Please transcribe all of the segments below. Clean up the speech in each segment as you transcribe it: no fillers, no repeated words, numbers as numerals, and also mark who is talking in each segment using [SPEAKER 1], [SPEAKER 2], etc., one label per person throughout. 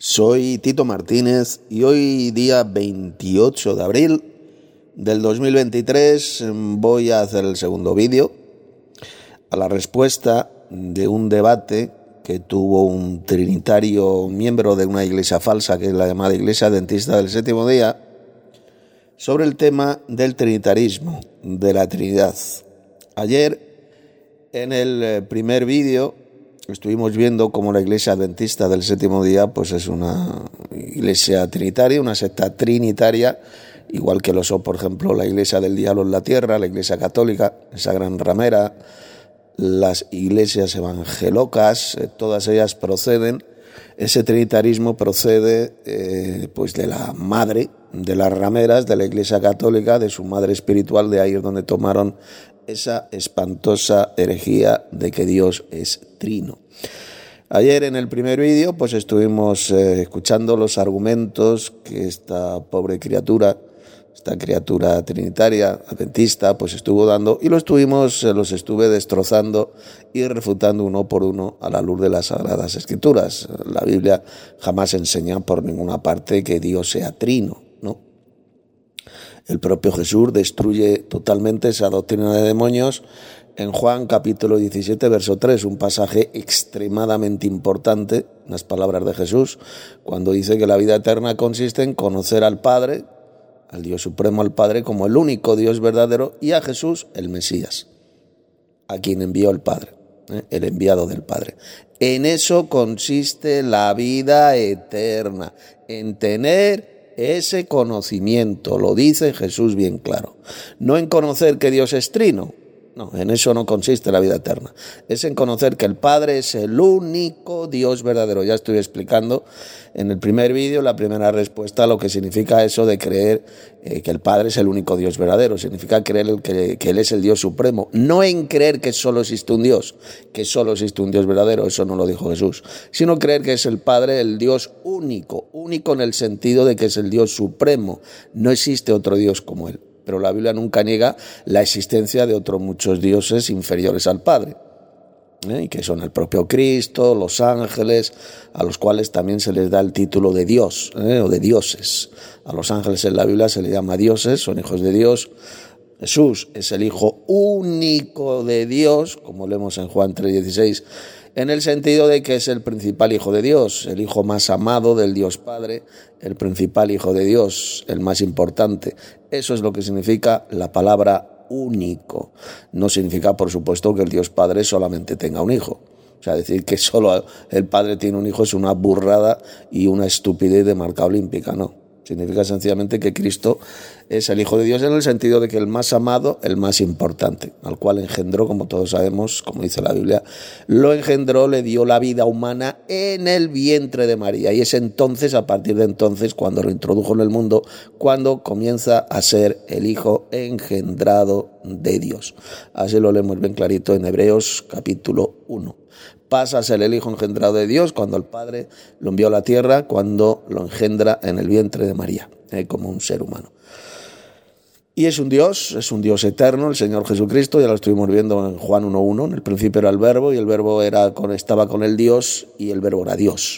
[SPEAKER 1] Soy Tito Martínez y hoy día 28 de abril del 2023 voy a hacer el segundo vídeo a la respuesta de un debate que tuvo un trinitario miembro de una iglesia falsa, que es la llamada Iglesia Adventista del Séptimo Día, sobre el tema del trinitarismo, de la Trinidad. Ayer, en el primer vídeo, estuvimos viendo cómo la Iglesia Adventista del Séptimo Día pues es una iglesia trinitaria, una secta trinitaria, igual que lo son, por ejemplo, la Iglesia del Diablo en la Tierra, la Iglesia Católica, esa gran ramera, las iglesias evangelocas, todas ellas proceden, ese trinitarismo procede pues de la madre de las rameras, de la Iglesia Católica, de su madre espiritual, de ahí es donde tomaron esa espantosa herejía de que Dios es trino. Ayer en el primer vídeo pues estuvimos escuchando los argumentos que esta pobre criatura, esta criatura trinitaria, adventista, pues estuvo dando, y los estuve destrozando y refutando uno por uno a la luz de las Sagradas Escrituras. La Biblia jamás enseña por ninguna parte que Dios sea trino, ¿no? El propio Jesús destruye totalmente esa doctrina de demonios en Juan capítulo 17, verso 3, un pasaje extremadamente importante, unas palabras de Jesús, cuando dice que la vida eterna consiste en conocer al Padre, al Dios Supremo, al Padre, como el único Dios verdadero, y a Jesús, el Mesías, a quien envió el Padre, el enviado del Padre. En eso consiste la vida eterna, en tener ese conocimiento, lo dice Jesús bien claro. No en conocer que Dios es trino, no, en eso no consiste la vida eterna. Es en conocer que el Padre es el único Dios verdadero. Ya estoy explicando en el primer vídeo, la primera respuesta, lo que significa eso de creer que el Padre es el único Dios verdadero. Significa creer que Él es el Dios supremo. No en creer que solo existe un Dios, que solo existe un Dios verdadero, eso no lo dijo Jesús, sino creer que es el Padre el Dios único, único en el sentido de que es el Dios supremo. No existe otro Dios como Él. Pero la Biblia nunca niega la existencia de otros muchos dioses inferiores al Padre, y que son el propio Cristo, los ángeles, a los cuales también se les da el título de Dios, o de dioses. A los ángeles en la Biblia se les llama dioses, son hijos de Dios. Jesús es el Hijo único de Dios, como leemos en Juan 3:16, en el sentido de que es el principal Hijo de Dios, el Hijo más amado del Dios Padre, el principal Hijo de Dios, el más importante. Eso es lo que significa la palabra único. No significa, por supuesto, que el Dios Padre solamente tenga un hijo. O sea, decir que solo el Padre tiene un hijo es una burrada y una estupidez de marca olímpica, no. Significa sencillamente que Cristo es el Hijo de Dios en el sentido de que el más amado, el más importante, al cual engendró, como todos sabemos, como dice la Biblia, lo engendró, le dio la vida humana en el vientre de María. Y es entonces, a partir de entonces, cuando lo introdujo en el mundo, cuando comienza a ser el Hijo engendrado de Dios. Así lo leemos bien clarito en Hebreos capítulo 1. Pasa a ser el Hijo engendrado de Dios cuando el Padre lo envió a la tierra, cuando lo engendra en el vientre de María, como un ser humano. Y es un Dios eterno, el Señor Jesucristo, ya lo estuvimos viendo en Juan 1:1, en el principio era el Verbo, y el Verbo estaba con el Dios, y el Verbo era Dios.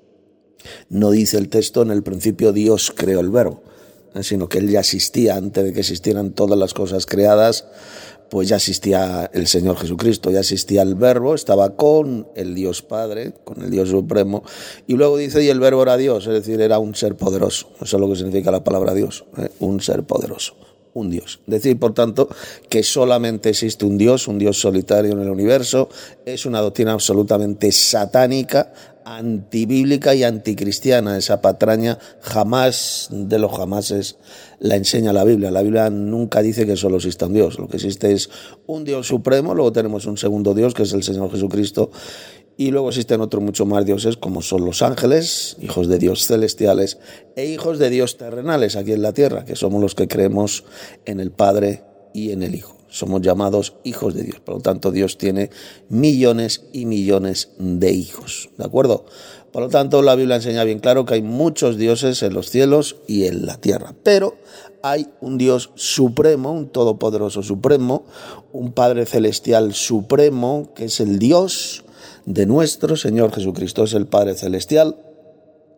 [SPEAKER 1] No dice el texto, en el principio Dios creó el Verbo, sino que Él ya existía antes de que existieran todas las cosas creadas. Pues ya existía el Señor Jesucristo, ya existía el Verbo, estaba con el Dios Padre, con el Dios Supremo, y luego dice, y el Verbo era Dios, es decir, era un ser poderoso. Eso es lo que significa la palabra Dios, un ser poderoso, un Dios. Decir, por tanto, que solamente existe un Dios solitario en el universo, es una doctrina absolutamente satánica, antibíblica y anticristiana. Esa patraña jamás de los jamases la enseña la Biblia. La Biblia nunca dice que solo exista un Dios. Lo que existe es un Dios supremo, luego tenemos un segundo Dios, que es el Señor Jesucristo, y luego existen otros muchos más dioses, como son los ángeles, hijos de Dios celestiales, e hijos de Dios terrenales aquí en la tierra, que somos los que creemos en el Padre y en el Hijo. Somos llamados hijos de Dios. Por lo tanto, Dios tiene millones y millones de hijos. ¿De acuerdo? Por lo tanto, la Biblia enseña bien claro que hay muchos dioses en los cielos y en la tierra. Pero hay un Dios supremo, un todopoderoso supremo, un Padre celestial supremo, que es el Dios de nuestro Señor Jesucristo. Es el Padre celestial,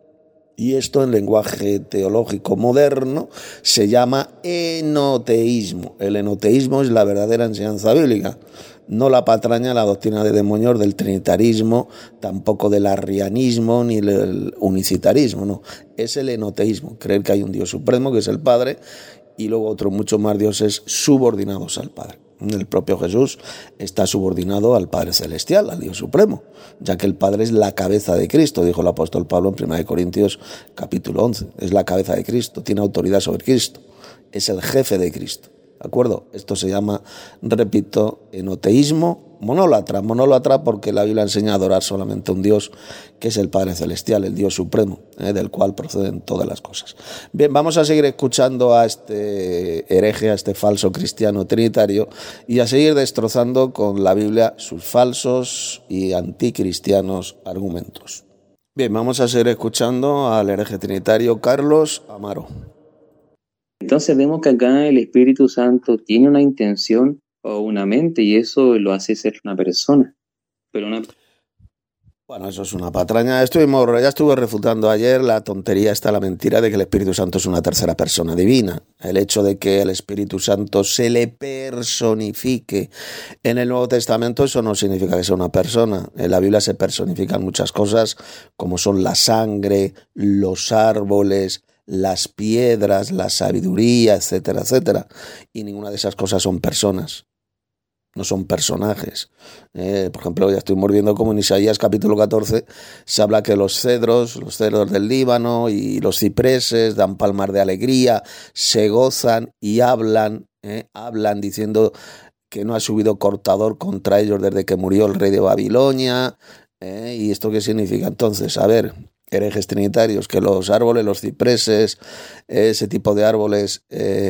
[SPEAKER 1] Y esto en lenguaje teológico moderno se llama enoteísmo. El enoteísmo es la verdadera enseñanza bíblica, no la patraña, la doctrina de demonios del trinitarismo, tampoco del arrianismo ni del unicitarismo, no. Es el enoteísmo, creer que hay un Dios supremo, que es el Padre, y luego otros muchos más dioses subordinados al Padre. El propio Jesús está subordinado al Padre Celestial, al Dios Supremo, ya que el Padre es la cabeza de Cristo, dijo el apóstol Pablo en 1 Corintios capítulo 11. Es la cabeza de Cristo, tiene autoridad sobre Cristo, es el jefe de Cristo. ¿De acuerdo? Esto se llama, repito, enoteísmo monólatra porque la Biblia enseña a adorar solamente a un Dios que es el Padre Celestial, el Dios Supremo, del cual proceden todas las cosas. Bien, vamos a seguir escuchando a este hereje, a este falso cristiano trinitario y a seguir destrozando con la Biblia sus falsos y anticristianos argumentos. Bien, vamos a seguir escuchando al hereje trinitario Carlos Amaro.
[SPEAKER 2] Entonces vemos que acá el Espíritu Santo tiene una intención o una mente y eso lo hace ser una persona.
[SPEAKER 1] Bueno, eso es una patraña. Ya estuve refutando ayer la tontería la mentira de que el Espíritu Santo es una tercera persona divina. El hecho de que el Espíritu Santo se le personifique en el Nuevo Testamento, eso no significa que sea una persona. En la Biblia se personifican muchas cosas como son la sangre, los árboles, las piedras, la sabiduría, etcétera, etcétera. Y ninguna de esas cosas son personas. No son personajes. Por ejemplo, ya estuvimos viendo como en Isaías capítulo 14 se habla que los cedros del Líbano y los cipreses dan palmas de alegría, se gozan y hablan diciendo que no ha subido cortador contra ellos desde que murió el rey de Babilonia. ¿Y esto qué significa? Entonces, a ver, herejes trinitarios, que los árboles, los cipreses, ese tipo de árboles...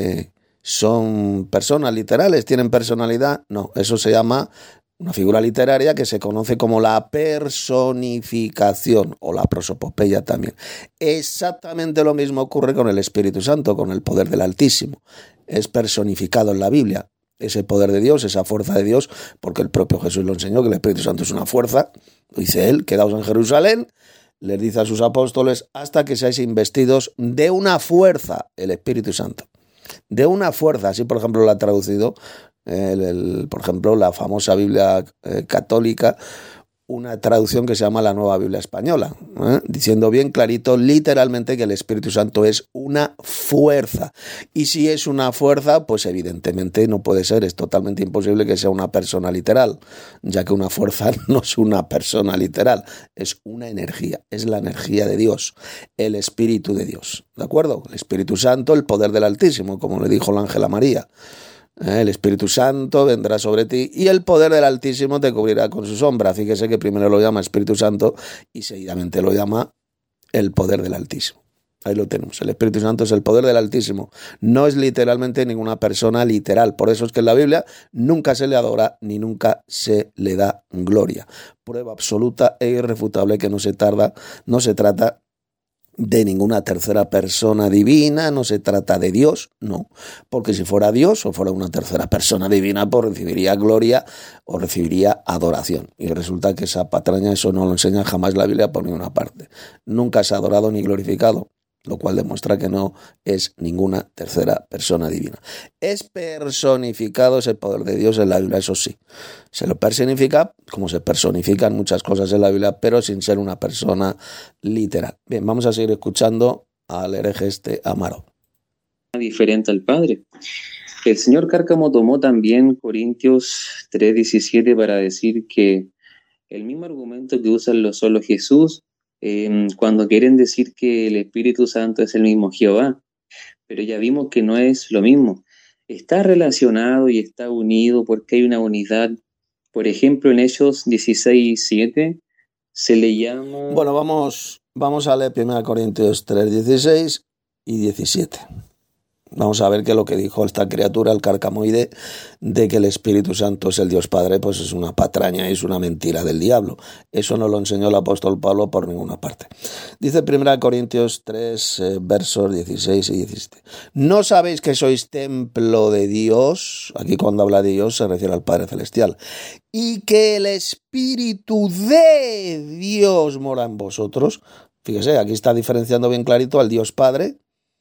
[SPEAKER 1] ¿son personas literales? ¿Tienen personalidad? No, eso se llama una figura literaria que se conoce como la personificación o la prosopopeya también. Exactamente lo mismo ocurre con el Espíritu Santo, con el poder del Altísimo. Es personificado en la Biblia. Ese poder de Dios, esa fuerza de Dios, porque el propio Jesús lo enseñó, que el Espíritu Santo es una fuerza. Lo dice él, quedaos en Jerusalén, les dice a sus apóstoles, hasta que seáis investidos de una fuerza, el Espíritu Santo. De una fuerza, así por ejemplo lo ha traducido, por ejemplo, la famosa Biblia católica, una traducción que se llama la Nueva Biblia Española, diciendo bien clarito, literalmente, que el Espíritu Santo es una fuerza. Y si es una fuerza, pues evidentemente no puede ser, es totalmente imposible que sea una persona literal, ya que una fuerza no es una persona literal, es una energía, es la energía de Dios, el Espíritu de Dios, ¿de acuerdo? El Espíritu Santo, el poder del Altísimo, como le dijo el ángel a María. El Espíritu Santo vendrá sobre ti y el poder del Altísimo te cubrirá con su sombra. Fíjese que primero lo llama Espíritu Santo y seguidamente lo llama el poder del Altísimo. Ahí lo tenemos. El Espíritu Santo es el poder del Altísimo. No es literalmente ninguna persona literal. Por eso es que en la Biblia nunca se le adora ni nunca se le da gloria. Prueba absoluta e irrefutable que no se trata de ninguna tercera persona divina, no se trata de Dios, no, porque si fuera Dios o fuera una tercera persona divina, pues recibiría gloria o recibiría adoración, y resulta que esa patraña, eso no lo enseña jamás la Biblia por ninguna parte, nunca se ha adorado ni glorificado, lo cual demuestra que no es ninguna tercera persona divina. Es personificado ese poder de Dios en la Biblia, eso sí. Se lo personifica como se personifican muchas cosas en la Biblia, pero sin ser una persona literal. Bien, vamos a seguir escuchando al hereje Amaro.
[SPEAKER 2] Diferente al Padre. El señor Cárcamo tomó también Corintios 3:17 para decir que el mismo argumento que usan solo Jesús cuando quieren decir que el Espíritu Santo es el mismo Jehová, pero ya vimos que no es lo mismo. Está relacionado y está unido porque hay una unidad. Por ejemplo, en Hechos 16:7 se le llama...
[SPEAKER 1] Bueno, vamos a leer 1 Corintios 3:16 y 17. Vamos a ver que lo que dijo esta criatura, el carcamoide, de que el Espíritu Santo es el Dios Padre, pues es una patraña y es una mentira del diablo. Eso no lo enseñó el apóstol Pablo por ninguna parte. Dice 1 Corintios 3, versos 16 y 17. ¿No sabéis que sois templo de Dios? Aquí cuando habla de Dios se refiere al Padre Celestial. Y que el Espíritu de Dios mora en vosotros. Fíjese, aquí está diferenciando bien clarito al Dios Padre,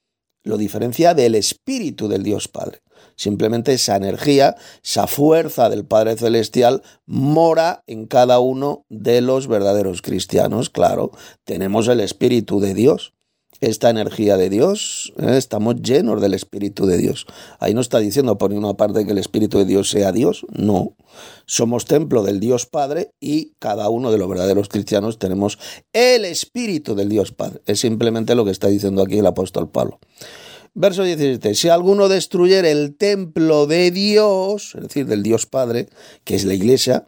[SPEAKER 1] lo diferencia del Espíritu del Dios Padre. Simplemente esa energía, esa fuerza del Padre Celestial mora en cada uno de los verdaderos cristianos. Claro, tenemos el Espíritu de Dios. Esta energía de Dios, estamos llenos del Espíritu de Dios. Ahí no está diciendo por ninguna parte que el Espíritu de Dios sea Dios, no. Somos templo del Dios Padre y cada uno de los verdaderos cristianos tenemos el Espíritu del Dios Padre. Es simplemente lo que está diciendo aquí el apóstol Pablo. Verso 17, si alguno destruyere el templo de Dios, es decir, del Dios Padre, que es la iglesia,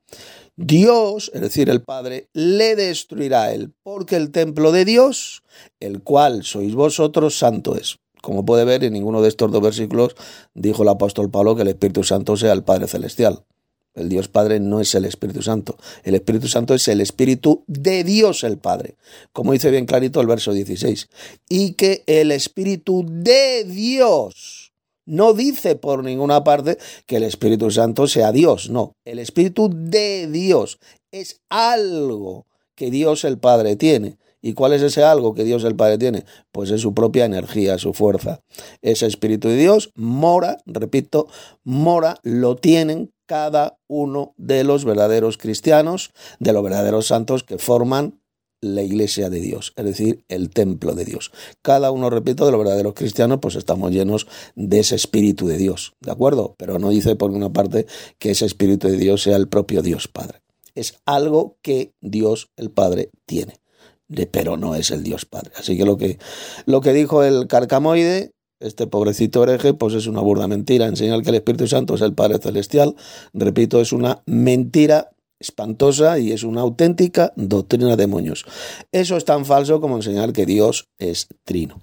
[SPEAKER 1] Dios, es decir, el Padre, le destruirá a él, porque el templo de Dios, el cual sois vosotros, santo es. Como puede ver, en ninguno de estos dos versículos dijo el apóstol Pablo que el Espíritu Santo sea el Padre Celestial. El Dios Padre no es el Espíritu Santo. El Espíritu Santo es el Espíritu de Dios el Padre. Como dice bien clarito el verso 16. Y que el Espíritu de Dios no dice por ninguna parte que el Espíritu Santo sea Dios. No, el Espíritu de Dios es algo que Dios el Padre tiene. ¿Y cuál es ese algo que Dios el Padre tiene? Pues es su propia energía, su fuerza. Ese Espíritu de Dios mora, repito, mora, lo tienen cada uno de los verdaderos cristianos, de los verdaderos santos que forman la iglesia de Dios, es decir, el templo de Dios. Cada uno, repito, de los verdaderos cristianos, pues estamos llenos de ese Espíritu de Dios, ¿de acuerdo? Pero no dice por una parte que ese Espíritu de Dios sea el propio Dios Padre. Es algo que Dios el Padre tiene, pero no es el Dios Padre. Así que lo que dijo el carcamoide, este pobrecito hereje, pues es una burda mentira. Enseñar que el Espíritu Santo es el Padre Celestial, repito, es una mentira espantosa y es una auténtica doctrina de moños. Eso es tan falso como enseñar que Dios es trino.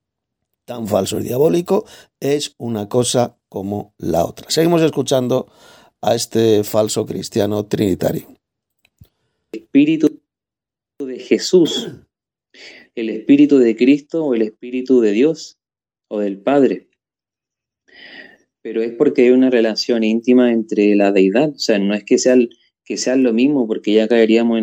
[SPEAKER 1] Tan falso y diabólico es una cosa como la otra. Seguimos escuchando a este falso cristiano trinitario.
[SPEAKER 2] Espíritu de Jesús, el Espíritu de Cristo o el Espíritu de Dios o del Padre. Pero es porque hay una relación íntima entre la deidad. O sea, no es que sean lo mismo, porque ya caeríamos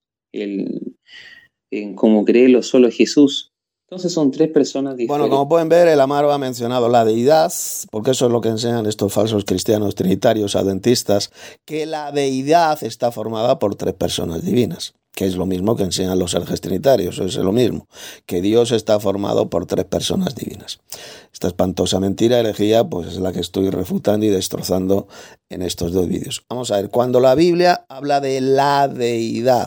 [SPEAKER 2] en como cree lo solo Jesús. Entonces son tres personas diferentes.
[SPEAKER 1] Bueno, como pueden ver, el Amaro ha mencionado la deidad, porque eso es lo que enseñan estos falsos cristianos trinitarios adventistas, que la deidad está formada por tres personas divinas, que es lo mismo que enseñan los herejes trinitarios, es lo mismo, que Dios está formado por tres personas divinas. Esta espantosa mentira, herejía, pues es la que estoy refutando y destrozando en estos dos vídeos. Vamos a ver, cuando la Biblia habla de la deidad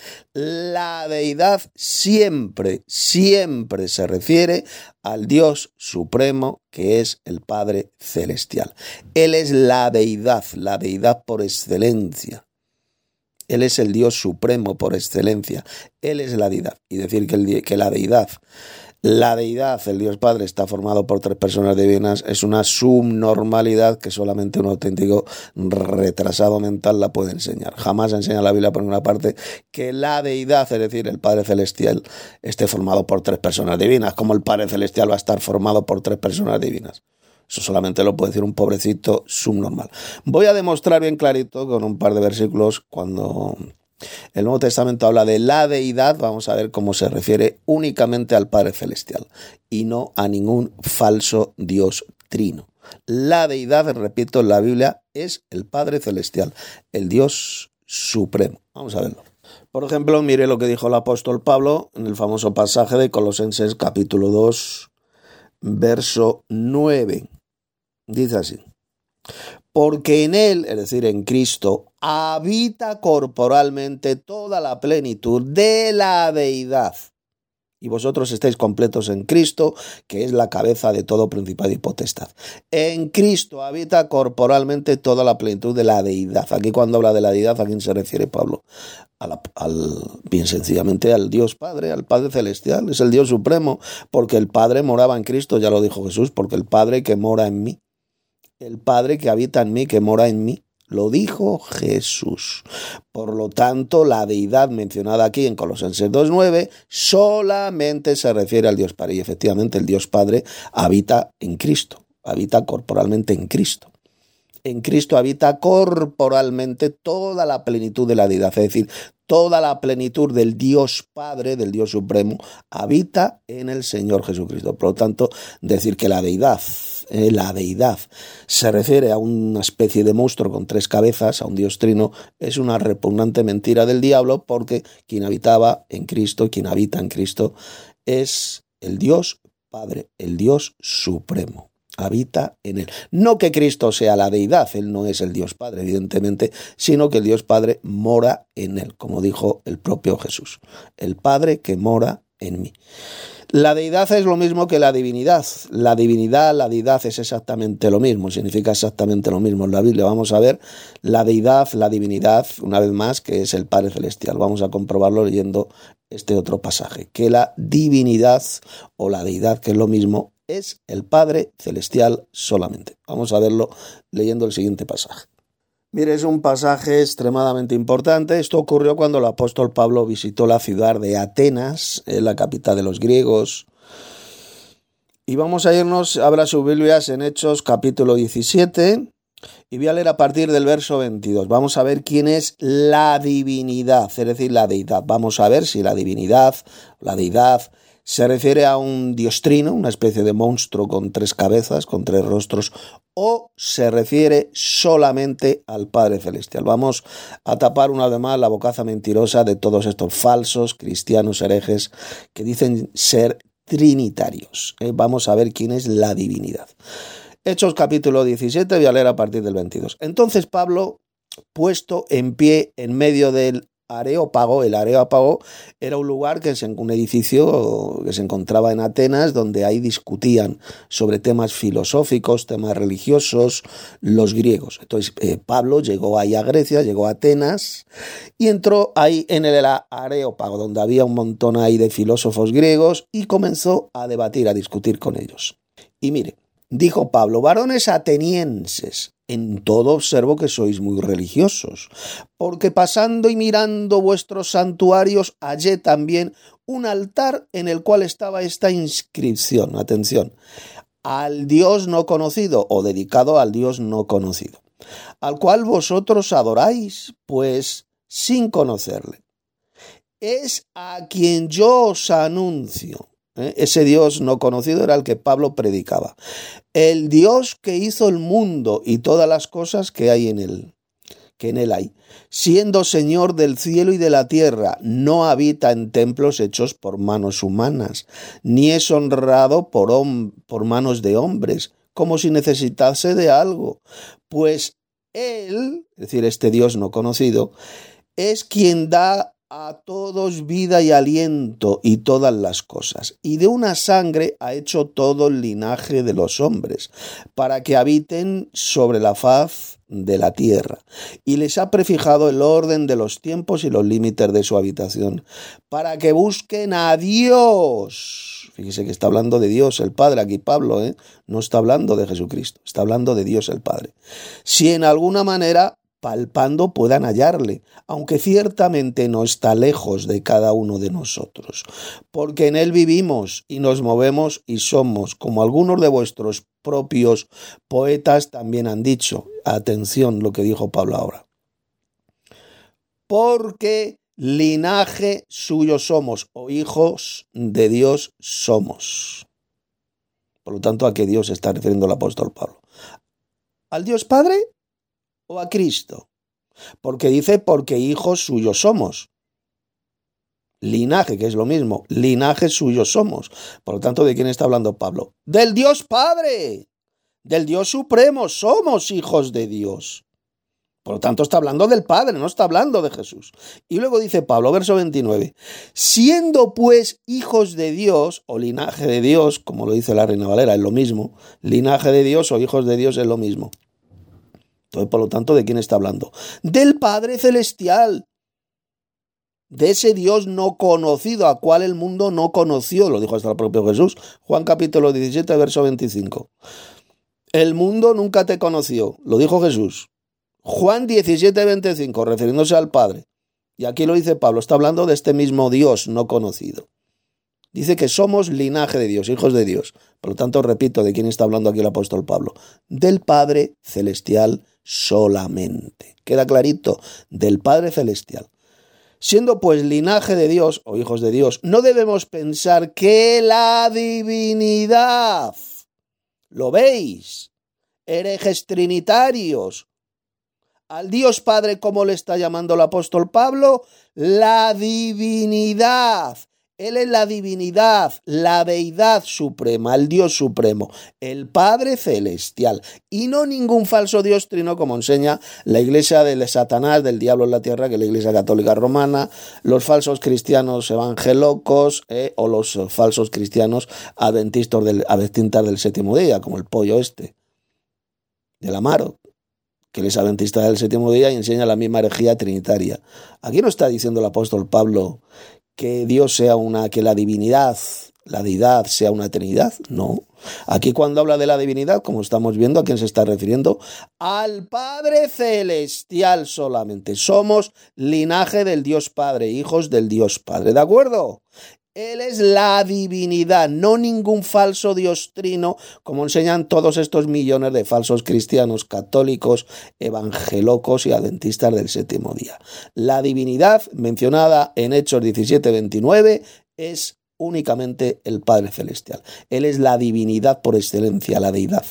[SPEAKER 1] siempre se refiere al Dios supremo, que es el Padre Celestial. Él es la deidad por excelencia. Él es el Dios supremo por excelencia. Él es la deidad. Y decir que la deidad, el Dios Padre, está formado por tres personas divinas es una subnormalidad que solamente un auténtico retrasado mental la puede enseñar. Jamás enseña la Biblia por una parte que la deidad, es decir, el Padre Celestial, esté formado por tres personas divinas. ¿Cómo el Padre Celestial va a estar formado por tres personas divinas? Eso solamente lo puede decir un pobrecito subnormal. Voy a demostrar bien clarito con un par de versículos cuando el Nuevo Testamento habla de la deidad. Vamos a ver cómo se refiere únicamente al Padre Celestial y no a ningún falso Dios trino. La deidad, repito, en la Biblia es el Padre Celestial, el Dios supremo. Vamos a verlo. Por ejemplo, mire lo que dijo el apóstol Pablo en el famoso pasaje de Colosenses capítulo 2, verso 9. Dice así: porque en él, es decir, en Cristo, habita corporalmente toda la plenitud de la deidad. Y vosotros estáis completos en Cristo, que es la cabeza de todo principado y potestad. En Cristo habita corporalmente toda la plenitud de la deidad. Aquí cuando habla de la deidad, ¿a quién se refiere Pablo? Bien sencillamente al Dios Padre, al Padre Celestial. Es el Dios supremo, porque el Padre moraba en Cristo, ya lo dijo Jesús, porque el Padre que mora en mí, el Padre que habita en mí, que mora en mí, lo dijo Jesús. Por lo tanto, la deidad mencionada aquí en Colosenses 2:9 solamente se refiere al Dios Padre. Y efectivamente el Dios Padre habita en Cristo, habita corporalmente en Cristo. en Cristo habita corporalmente toda la plenitud de la deidad, es decir, toda la plenitud del Dios Padre, del Dios Supremo, habita en el Señor Jesucristo. Por lo tanto, decir que la deidad se refiere a una especie de monstruo con 3 cabezas, a un Dios trino, es una repugnante mentira del diablo, porque quien habitaba en Cristo, quien habita en Cristo, es el Dios Padre, el Dios Supremo. Habita en él. No que Cristo sea la deidad, él no es el Dios Padre, evidentemente, sino que el Dios Padre mora en él, como dijo el propio Jesús. El Padre que mora en mí. La deidad es lo mismo que la divinidad. La deidad es exactamente lo mismo, significa exactamente lo mismo. En la Biblia vamos a ver la deidad, la divinidad, una vez más, que es el Padre Celestial. Vamos a comprobarlo leyendo este otro pasaje, que la divinidad o la deidad, que es lo mismo, es el Padre Celestial solamente. Vamos a verlo leyendo el siguiente pasaje. Mire, es un pasaje extremadamente importante. Esto ocurrió cuando el apóstol Pablo visitó la ciudad de Atenas, la capital de los griegos. Y vamos a irnos, abra sus Biblias en Hechos capítulo 17 y voy a leer a partir del verso 22. Vamos a ver quién es la divinidad, es decir, la deidad. Vamos a ver si la divinidad, la deidad, se refiere a un dios trino, una especie de monstruo con 3 cabezas, con 3 rostros, o se refiere solamente al Padre Celestial. Vamos a tapar una vez más la bocaza mentirosa de todos estos falsos cristianos herejes que dicen ser trinitarios. Vamos a ver quién es la divinidad. Hechos capítulo 17, voy a leer a partir del 22. Entonces Pablo, puesto en pie en medio del Areópago, el Areópago era un lugar, un edificio que se encontraba en Atenas, donde ahí discutían sobre temas filosóficos, temas religiosos, los griegos. Entonces Pablo llegó ahí a Grecia, llegó a Atenas y entró ahí en el Areópago, donde había un montón ahí de filósofos griegos y comenzó a debatir, a discutir con ellos. Y mire, dijo Pablo: varones atenienses, en todo observo que sois muy religiosos, porque pasando y mirando vuestros santuarios hallé también un altar en el cual estaba esta inscripción, atención, al Dios no conocido, o dedicado al Dios no conocido, al cual vosotros adoráis, pues sin conocerle. Es a quien yo os anuncio. Ese Dios no conocido era el que Pablo predicaba. El Dios que hizo el mundo y todas las cosas que hay en él, que en él hay, siendo Señor del cielo y de la tierra, no habita en templos hechos por manos humanas, ni es honrado por manos de hombres, como si necesitase de algo, pues él, es decir, este Dios no conocido, es quien da a todos vida y aliento y todas las cosas, y de una sangre ha hecho todo el linaje de los hombres, para que habiten sobre la faz de la tierra, y les ha prefijado el orden de los tiempos y los límites de su habitación, para que busquen a Dios. Fíjese que está hablando de Dios el Padre aquí Pablo, no está hablando de Jesucristo, está hablando de Dios el Padre. Si en alguna manera palpando puedan hallarle, aunque ciertamente no está lejos de cada uno de nosotros, porque en él vivimos y nos movemos y somos, como algunos de vuestros propios poetas también han dicho. Atención lo que dijo Pablo ahora. Porque linaje suyo somos, o hijos de Dios somos. Por lo tanto, ¿a qué Dios se está refiriendo el apóstol Pablo? ¿Al Dios Padre o a Cristo? Porque dice, porque hijos suyos somos. Linaje, que es lo mismo, linaje suyo somos. Por lo tanto, ¿de quién está hablando Pablo? Del Dios Padre, del Dios Supremo, somos hijos de Dios. Por lo tanto, está hablando del Padre, no está hablando de Jesús. Y luego dice Pablo, verso 29, siendo pues hijos de Dios, o linaje de Dios, como lo dice la Reina Valera, es lo mismo, linaje de Dios o hijos de Dios es lo mismo. Entonces, por lo tanto, ¿de quién está hablando? Del Padre Celestial, de ese Dios no conocido, a cual el mundo no conoció, lo dijo hasta el propio Jesús, Juan capítulo 17, verso 25. El mundo nunca te conoció, lo dijo Jesús. Juan 17, 25, refiriéndose al Padre. Y aquí lo dice Pablo, está hablando de este mismo Dios no conocido. Dice que somos linaje de Dios, hijos de Dios. Por lo tanto, repito, ¿de quién está hablando aquí el apóstol Pablo? Del Padre Celestial solamente. Queda clarito, del Padre Celestial. Siendo pues linaje de Dios o hijos de Dios, no debemos pensar que la divinidad, ¿lo veis? Herejes trinitarios, al Dios Padre, ¿cómo le está llamando el apóstol Pablo? La divinidad. Él es la divinidad, la deidad suprema, el Dios supremo, el Padre Celestial, y no ningún falso Dios trino como enseña la iglesia de Satanás, del diablo en la tierra, que es la iglesia católica romana, los falsos cristianos evangelocos o los falsos cristianos adventistas del séptimo día, como el pollo del Amaro, que él es adventista del séptimo día y enseña la misma herejía trinitaria. Aquí no está diciendo el apóstol Pablo que Dios sea que la divinidad, la deidad sea una trinidad, no. Aquí cuando habla de la divinidad, como estamos viendo, ¿a quién se está refiriendo? Al Padre Celestial solamente. Somos linaje del Dios Padre, hijos del Dios Padre, ¿de acuerdo? Él es la divinidad, no ningún falso Dios trino, como enseñan todos estos millones de falsos cristianos, católicos, evangelocos y adventistas del séptimo día. La divinidad mencionada en Hechos 17:29 es únicamente el Padre Celestial. Él es la divinidad por excelencia, la deidad.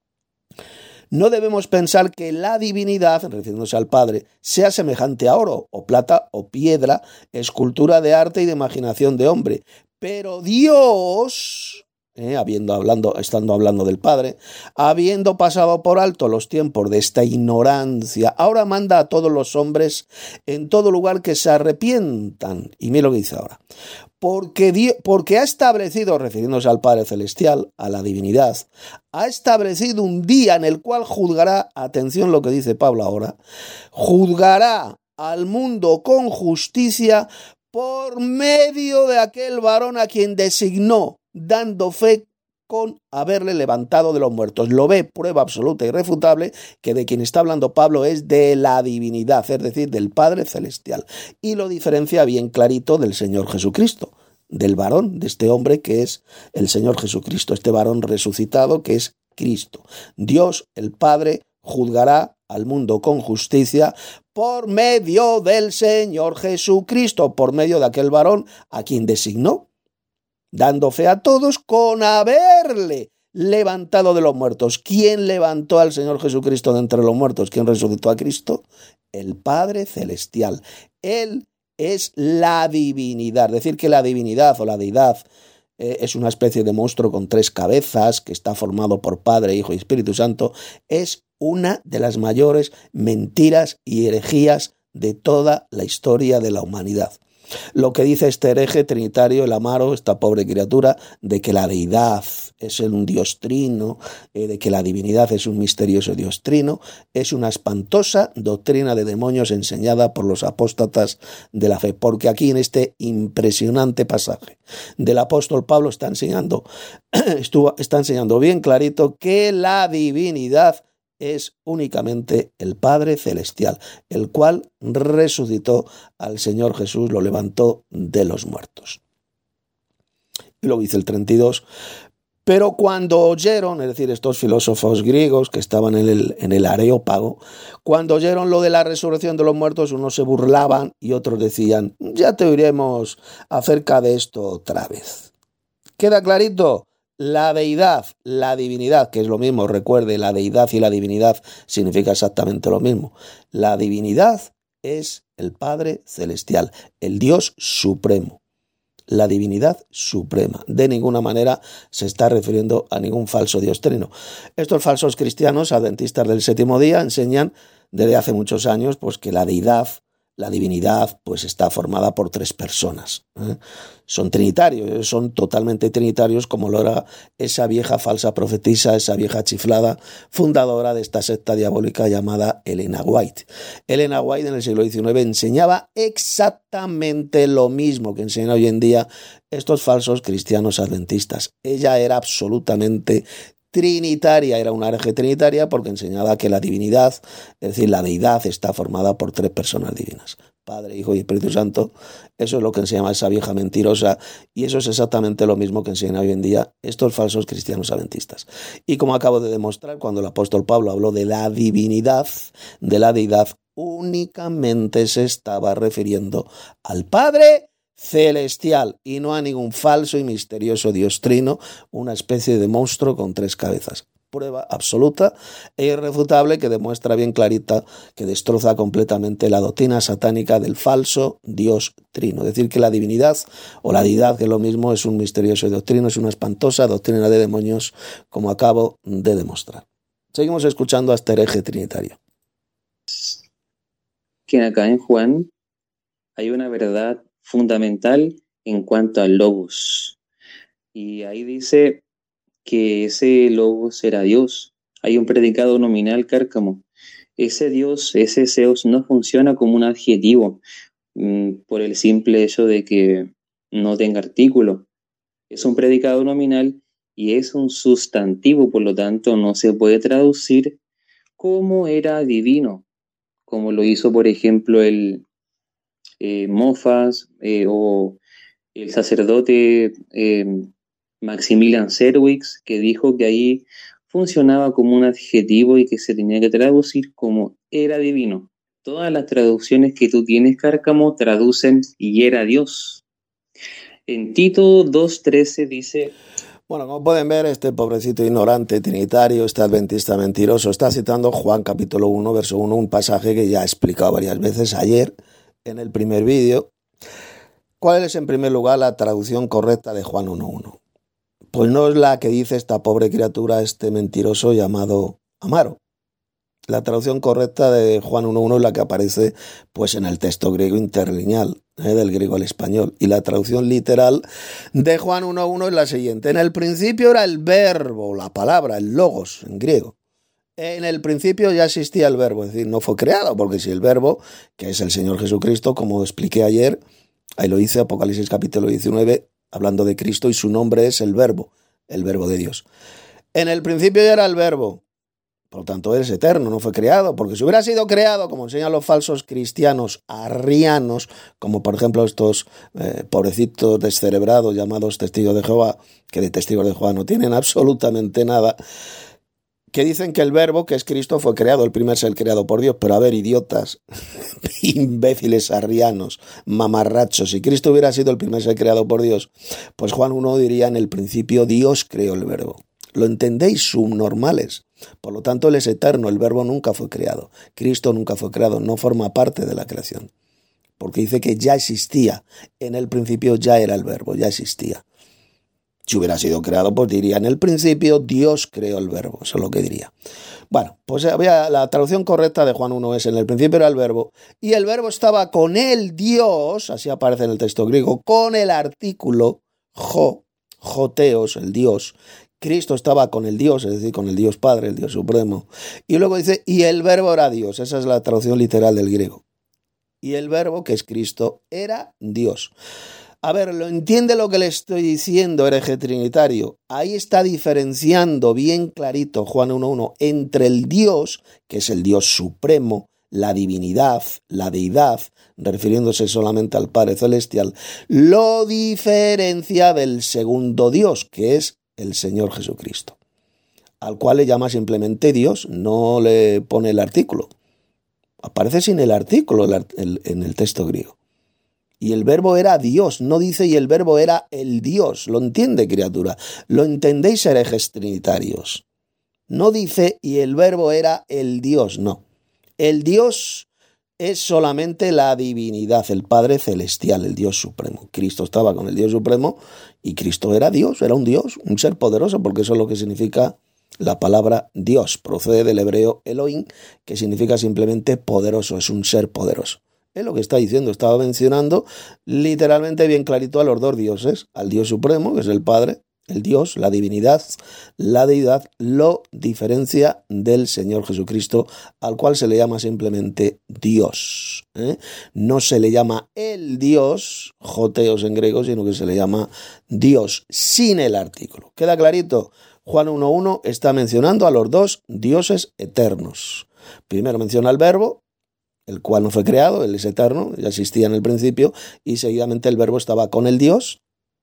[SPEAKER 1] No debemos pensar que la divinidad, refiriéndose al Padre, sea semejante a oro, o plata, o piedra, escultura de arte y de imaginación de hombre. Pero Dios, estando hablando del Padre, habiendo pasado por alto los tiempos de esta ignorancia, ahora manda a todos los hombres en todo lugar que se arrepientan. Y mira lo que dice ahora. Porque ha establecido, refiriéndose al Padre Celestial, a la divinidad, ha establecido un día en el cual juzgará, atención lo que dice Pablo ahora, juzgará al mundo con justicia por medio de aquel varón a quien designó, dando fe con haberle levantado de los muertos. Lo ve, prueba absoluta e irrefutable, que de quien está hablando Pablo es de la divinidad, es decir, del Padre Celestial. Y lo diferencia bien clarito del Señor Jesucristo, del varón, de este hombre que es el Señor Jesucristo, este varón resucitado que es Cristo. Dios, el Padre, juzgará al mundo con justicia por medio del Señor Jesucristo, por medio de aquel varón a quien designó, dando fe a todos con haberle levantado de los muertos. ¿Quién levantó al Señor Jesucristo de entre los muertos? ¿Quién resucitó a Cristo? El Padre Celestial. Él es la divinidad. Decir que la divinidad o la deidad es una especie de monstruo con 3 cabezas que está formado por Padre, Hijo y Espíritu Santo es una de las mayores mentiras y herejías de toda la historia de la humanidad. Lo que dice este hereje trinitario, el Amaro, esta pobre criatura, de que la deidad es un Dios trino, de que la divinidad es un misterioso Dios trino, es una espantosa doctrina de demonios enseñada por los apóstatas de la fe, porque aquí en este impresionante pasaje del apóstol Pablo está enseñando bien clarito que la divinidad es únicamente el Padre Celestial, el cual resucitó al Señor Jesús, lo levantó de los muertos. Y luego dice el 32, pero cuando oyeron, es decir, estos filósofos griegos que estaban en el Areópago, cuando oyeron lo de la resurrección de los muertos, unos se burlaban y otros decían, ya te oiremos acerca de esto otra vez. ¿Queda clarito? La deidad, la divinidad, que es lo mismo, recuerde, la deidad y la divinidad significa exactamente lo mismo. La divinidad es el Padre Celestial, el Dios supremo. La divinidad suprema. De ninguna manera se está refiriendo a ningún falso Dios trino. Estos falsos cristianos adventistas del séptimo día enseñan desde hace muchos años pues que la deidad, la divinidad, pues está formada por 3 personas. Son trinitarios, son totalmente trinitarios, como lo era esa vieja falsa profetisa, esa vieja chiflada, fundadora de esta secta diabólica llamada Elena White. Elena White en el siglo XIX enseñaba exactamente lo mismo que enseñan hoy en día estos falsos cristianos adventistas. Ella era absolutamente trinitaria, era una hereje trinitaria porque enseñaba que la divinidad, es decir, la deidad está formada por 3 personas divinas. Padre, Hijo y Espíritu Santo. Eso es lo que enseña esa vieja mentirosa y eso es exactamente lo mismo que enseñan hoy en día estos falsos cristianos adventistas. Y como acabo de demostrar, cuando el apóstol Pablo habló de la divinidad, de la deidad, únicamente se estaba refiriendo al Padre celestial y no a ningún falso y misterioso Dios trino, una especie de monstruo con 3 cabezas. Prueba absoluta e irrefutable que demuestra bien clarita que destroza completamente la doctrina satánica del falso Dios trino. Es decir, que la divinidad o la deidad, que es lo mismo, es un misterioso doctrino, es una espantosa doctrina de demonios, como acabo de demostrar. Seguimos escuchando a este hereje trinitario.
[SPEAKER 2] Que acá en Juan hay una verdad fundamental en cuanto al Logos. Y ahí dice que ese Logos era Dios. Hay un predicado nominal, Cárcamo. Ese Dios, ese Zeus, no funciona como un adjetivo por el simple hecho de que no tenga artículo. Es un predicado nominal y es un sustantivo, por lo tanto no se puede traducir como era divino, como lo hizo, por ejemplo, el Mofas o el sacerdote Maximilian Serwix, que dijo que ahí funcionaba como un adjetivo y que se tenía que traducir como era divino. Todas las traducciones que tú tienes, Cárcamo, traducen y era Dios. En Tito 2:13 dice...
[SPEAKER 1] Bueno, como pueden ver, este pobrecito ignorante trinitario, este adventista mentiroso, está citando Juan capítulo 1, verso 1, un pasaje que ya he explicado varias veces ayer en el primer vídeo. ¿Cuál es en primer lugar la traducción correcta de Juan 1.1? Pues no es la que dice esta pobre criatura, este mentiroso llamado Amaro. La traducción correcta de Juan 1.1 es la que aparece pues en el texto griego interlineal, del griego al español. Y la traducción literal de Juan 1.1 es la siguiente. En el principio era el verbo, la palabra, el logos en griego. En el principio ya existía el verbo, es decir, no fue creado, porque si el verbo, que es el Señor Jesucristo, como expliqué ayer, ahí lo dice Apocalipsis capítulo 19, hablando de Cristo, y su nombre es el verbo de Dios. En el principio ya era el verbo, por lo tanto es eterno, no fue creado, porque si hubiera sido creado, como enseñan los falsos cristianos arrianos, como por ejemplo estos pobrecitos descerebrados llamados testigos de Jehová, que de testigos de Jehová no tienen absolutamente nada, que dicen que el verbo, que es Cristo, fue creado, el primer ser creado por Dios. Pero a ver, idiotas, imbéciles arrianos, mamarrachos, si Cristo hubiera sido el primer ser creado por Dios, pues Juan 1 diría, en el principio Dios creó el verbo. ¿Lo entendéis, subnormales? Por lo tanto, Él es eterno, el verbo nunca fue creado. Cristo nunca fue creado, no forma parte de la creación. Porque dice que ya existía, en el principio ya era el verbo, ya existía. Si hubiera sido creado, pues diría, en el principio Dios creó el verbo, eso es lo que diría. Bueno, pues la traducción correcta de Juan 1 es, en el principio era el verbo, y el verbo estaba con el Dios, así aparece en el texto griego, con el artículo joteos, el Dios. Cristo estaba con el Dios, es decir, con el Dios Padre, el Dios Supremo. Y luego dice, y el verbo era Dios, esa es la traducción literal del griego. Y el verbo, que es Cristo, era Dios. A ver, ¿lo entiende lo que le estoy diciendo, hereje trinitario? Ahí está diferenciando bien clarito Juan 1.1 entre el Dios, que es el Dios supremo, la divinidad, la deidad, refiriéndose solamente al Padre Celestial, lo diferencia del segundo Dios, que es el Señor Jesucristo, al cual le llama simplemente Dios, no le pone el artículo. Aparece sin el artículo en el texto griego. Y el verbo era Dios, no dice y el verbo era el Dios. ¿Lo entiende, criatura? ¿Lo entendéis, herejes trinitarios? No dice y el verbo era el Dios, no. El Dios es solamente la divinidad, el Padre Celestial, el Dios Supremo. Cristo estaba con el Dios Supremo y Cristo era Dios, era un Dios, un ser poderoso, porque eso es lo que significa la palabra Dios. Procede del hebreo Elohim, que significa simplemente poderoso, es un ser poderoso. Es lo que está diciendo, estaba mencionando literalmente bien clarito a los dos dioses, al Dios Supremo, que es el Padre, el Dios, la divinidad, la deidad, lo diferencia del Señor Jesucristo, al cual se le llama simplemente Dios. No se le llama el Dios, joteos en griego, sino que se le llama Dios, sin el artículo. ¿Queda clarito? Juan 1.1 está mencionando a los dos dioses eternos. Primero menciona al verbo, el cual no fue creado, Él es eterno, ya existía en el principio, y seguidamente el Verbo estaba con el Dios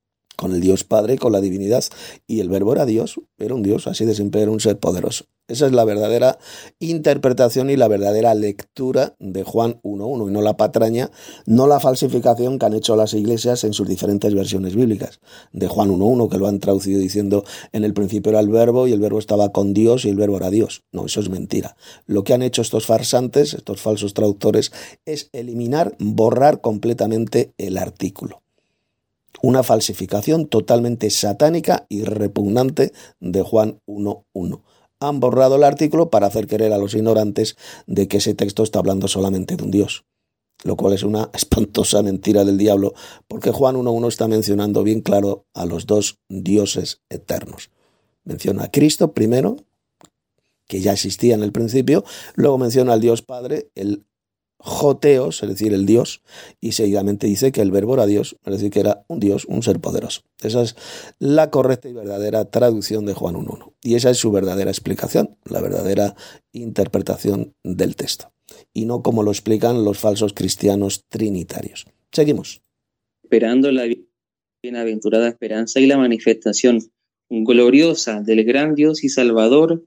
[SPEAKER 1] Padre, con la divinidad, y el Verbo era Dios, era un Dios, así de siempre, era un ser poderoso. Esa es la verdadera interpretación y la verdadera lectura de Juan 1.1, y no la patraña, no la falsificación que han hecho las iglesias en sus diferentes versiones bíblicas, de Juan 1.1, que lo han traducido diciendo, en el principio era el Verbo, y el Verbo estaba con Dios, y el Verbo era Dios. No, eso es mentira. Lo que han hecho estos farsantes, estos falsos traductores, es eliminar, borrar completamente el artículo. Una falsificación totalmente satánica y repugnante de Juan 1.1. Han borrado el artículo para hacer creer a los ignorantes de que ese texto está hablando solamente de un Dios, lo cual es una espantosa mentira del diablo, porque Juan 1.1 está mencionando bien claro a los dos dioses eternos. Menciona a Cristo primero, que ya existía en el principio, luego menciona al Dios Padre, el Joteos, es decir, el Dios, y seguidamente dice que el Verbo era Dios, es decir, que era un Dios, un ser poderoso. Esa es la correcta y verdadera traducción de Juan 1.1. Y esa es su verdadera explicación, la verdadera interpretación del texto. Y no como lo explican los falsos cristianos trinitarios. Seguimos.
[SPEAKER 2] Esperando la bienaventurada esperanza y la manifestación gloriosa del gran Dios y Salvador,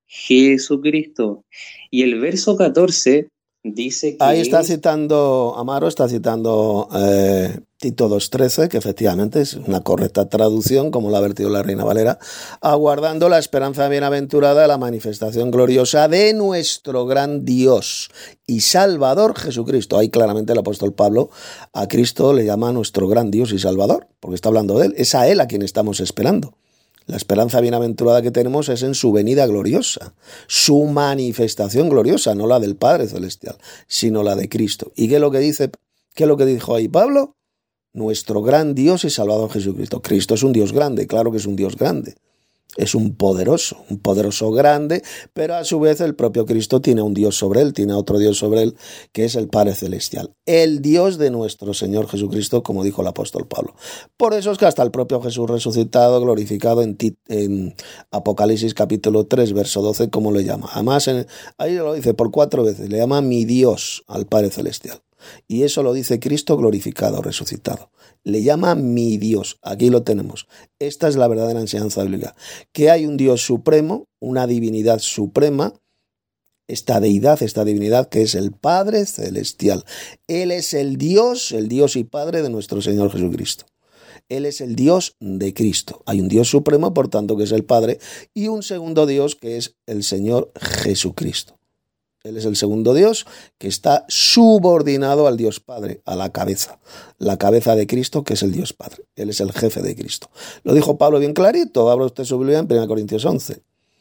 [SPEAKER 2] Jesucristo. Y el verso 14... dice que
[SPEAKER 1] ahí está citando, Amaro está citando Tito 2.13, que efectivamente es una correcta traducción, como la ha vertido la Reina Valera, aguardando la esperanza bienaventurada de la manifestación gloriosa de nuestro gran Dios y Salvador Jesucristo. Ahí claramente el apóstol Pablo a Cristo le llama nuestro gran Dios y Salvador, porque está hablando de Él, es a Él a quien estamos esperando. La esperanza bienaventurada que tenemos es en su venida gloriosa, su manifestación gloriosa, no la del Padre Celestial, sino la de Cristo. ¿Y qué es lo que dice? ¿Qué es lo que dijo ahí Pablo? Nuestro gran Dios y Salvador Jesucristo. Cristo es un Dios grande, claro que es un Dios grande. Es un poderoso grande, pero a su vez el propio Cristo tiene un Dios sobre él, tiene otro Dios sobre él, que es el Padre Celestial. El Dios de nuestro Señor Jesucristo, como dijo el apóstol Pablo. Por eso es que hasta el propio Jesús resucitado, glorificado en Apocalipsis capítulo 3, verso 12, como le llama. Además, ahí lo dice por 4 veces, le llama mi Dios al Padre Celestial. Y eso lo dice Cristo glorificado, resucitado. Le llama mi Dios. Aquí lo tenemos. Esta es la verdadera enseñanza bíblica. Que hay un Dios supremo, una divinidad suprema, esta deidad, esta divinidad que es el Padre Celestial. Él es el Dios y Padre de nuestro Señor Jesucristo. Él es el Dios de Cristo. Hay un Dios supremo, por tanto, que es el Padre, y un segundo Dios que es el Señor Jesucristo. Él es el segundo Dios que está subordinado al Dios Padre, a la cabeza de Cristo, que es el Dios Padre. Él es el jefe de Cristo. Lo dijo Pablo bien clarito, abra usted su Biblia en 1 Corintios 11.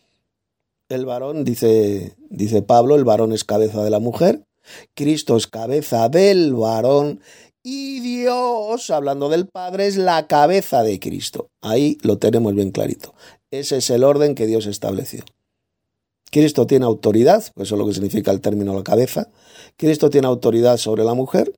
[SPEAKER 1] El varón, dice Pablo, el varón es cabeza de la mujer, Cristo es cabeza del varón y Dios, hablando del Padre, es la cabeza de Cristo. Ahí lo tenemos bien clarito. Ese es el orden que Dios estableció. Cristo tiene autoridad, eso es lo que significa el término la cabeza. Cristo tiene autoridad sobre la mujer.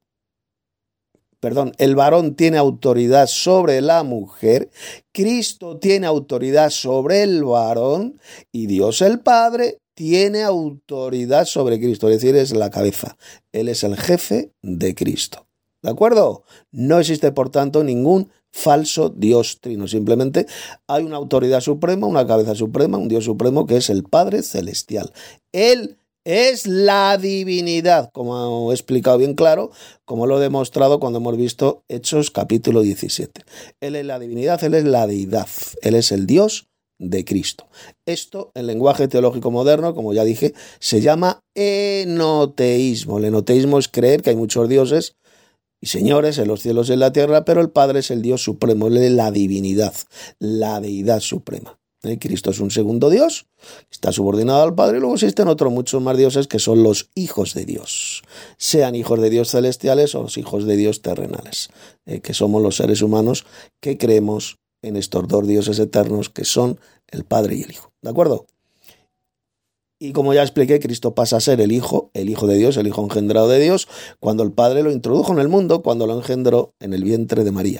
[SPEAKER 1] El varón tiene autoridad sobre la mujer. Cristo tiene autoridad sobre el varón. Y Dios el Padre tiene autoridad sobre Cristo, es decir, es la cabeza. Él es el jefe de Cristo. ¿De acuerdo? No existe, por tanto, ningún falso Dios trino. Simplemente hay una autoridad suprema, una cabeza suprema, un Dios supremo que es el Padre Celestial. Él es la divinidad, como he explicado bien claro, como lo he demostrado cuando hemos visto Hechos capítulo 17. Él es la divinidad, Él es la deidad, Él es el Dios de Cristo. Esto, en lenguaje teológico moderno, como ya dije, se llama enoteísmo. El enoteísmo es creer que hay muchos dioses y señores en los cielos y en la tierra, pero el Padre es el Dios supremo, Él es la divinidad, la deidad suprema. Cristo es un segundo Dios, está subordinado al Padre, y luego existen otros muchos más dioses que son los hijos de Dios, sean hijos de Dios celestiales o los hijos de Dios terrenales, que somos los seres humanos que creemos en estos dos dioses eternos que son el Padre y el Hijo. ¿De acuerdo? Y como ya expliqué, Cristo pasa a ser el Hijo de Dios, el Hijo engendrado de Dios, cuando el Padre lo introdujo en el mundo, cuando lo engendró en el vientre de María.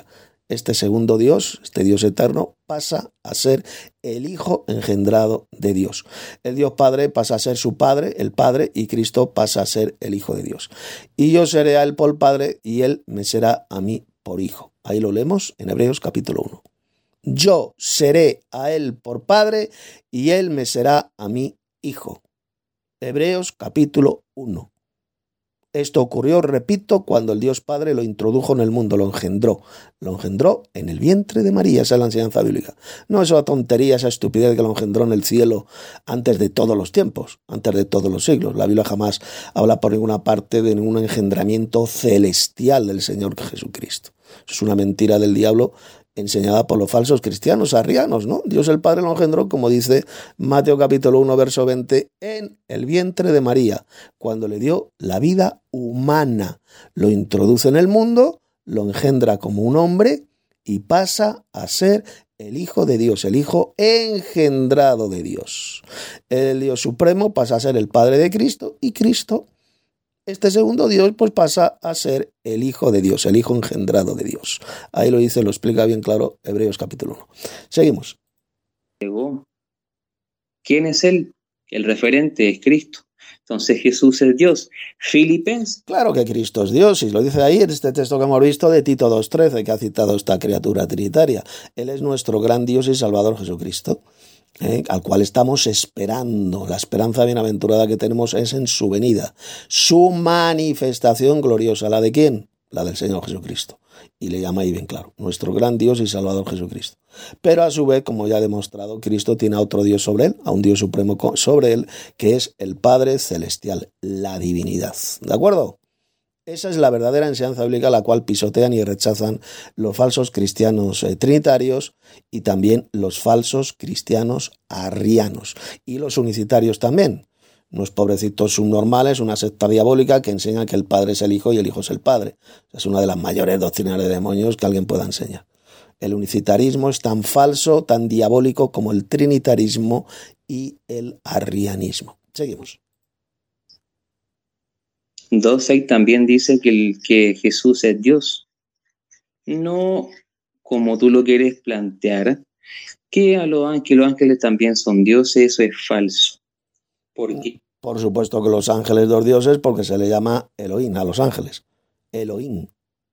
[SPEAKER 1] este segundo Dios, este Dios eterno, pasa a ser el Hijo engendrado de Dios. El Dios Padre pasa a ser su Padre, el Padre, y Cristo pasa a ser el Hijo de Dios. Y yo seré a él por Padre, y él me será a mí por Hijo. Ahí lo leemos en Hebreos capítulo 1. Yo seré a él por Padre, y él me será a mí Hijo. Hebreos capítulo 1. Esto ocurrió, repito, cuando el Dios Padre lo introdujo en el mundo, lo engendró en el vientre de María. Esa es la enseñanza bíblica. No esa tontería, esa estupidez que lo engendró en el cielo antes de todos los tiempos, antes de todos los siglos. La Biblia jamás habla por ninguna parte de ningún engendramiento celestial del Señor Jesucristo. Es una mentira del diablo enseñada por los falsos cristianos arrianos, ¿no? Dios el Padre lo engendró, como dice Mateo capítulo 1, verso 20, en el vientre de María, cuando le dio la vida humana. Lo introduce en el mundo, lo engendra como un hombre y pasa a ser el Hijo de Dios, el Hijo engendrado de Dios. El Dios Supremo pasa a ser el Padre de Cristo y Cristo, este segundo Dios, pues pasa a ser el Hijo de Dios, el Hijo engendrado de Dios. Ahí lo dice, lo explica bien claro Hebreos capítulo 1. Seguimos.
[SPEAKER 2] ¿Quién es él? El referente es Cristo. Entonces Jesús es Dios. Filipenses.
[SPEAKER 1] Claro que Cristo es Dios, y lo dice ahí en este texto que hemos visto de Tito 2:13, que ha citado esta criatura trinitaria. Él es nuestro gran Dios y Salvador Jesucristo, al cual estamos esperando. La esperanza bienaventurada que tenemos es en su venida, su manifestación gloriosa. ¿La de quién? La del Señor Jesucristo. Y le llama ahí bien claro, nuestro gran Dios y Salvador Jesucristo. Pero a su vez, como ya he demostrado, Cristo tiene a otro Dios sobre él, a un Dios supremo sobre él, que es el Padre Celestial, la divinidad. ¿De acuerdo? Esa es la verdadera enseñanza bíblica, la cual pisotean y rechazan los falsos cristianos trinitarios y también los falsos cristianos arrianos y los unicitarios también. Unos pobrecitos subnormales, una secta diabólica que enseña que el Padre es el Hijo y el Hijo es el Padre. Es una de las mayores doctrinas de demonios que alguien pueda enseñar. El unicitarismo es tan falso, tan diabólico como el trinitarismo y el arrianismo. Seguimos.
[SPEAKER 2] 2:6 también dice que Jesús es Dios. No como tú lo quieres plantear, que los ángeles también son dioses, eso es falso. ¿Por qué?
[SPEAKER 1] Por supuesto que los ángeles dos dioses, porque se le llama Elohim a los ángeles. Elohim.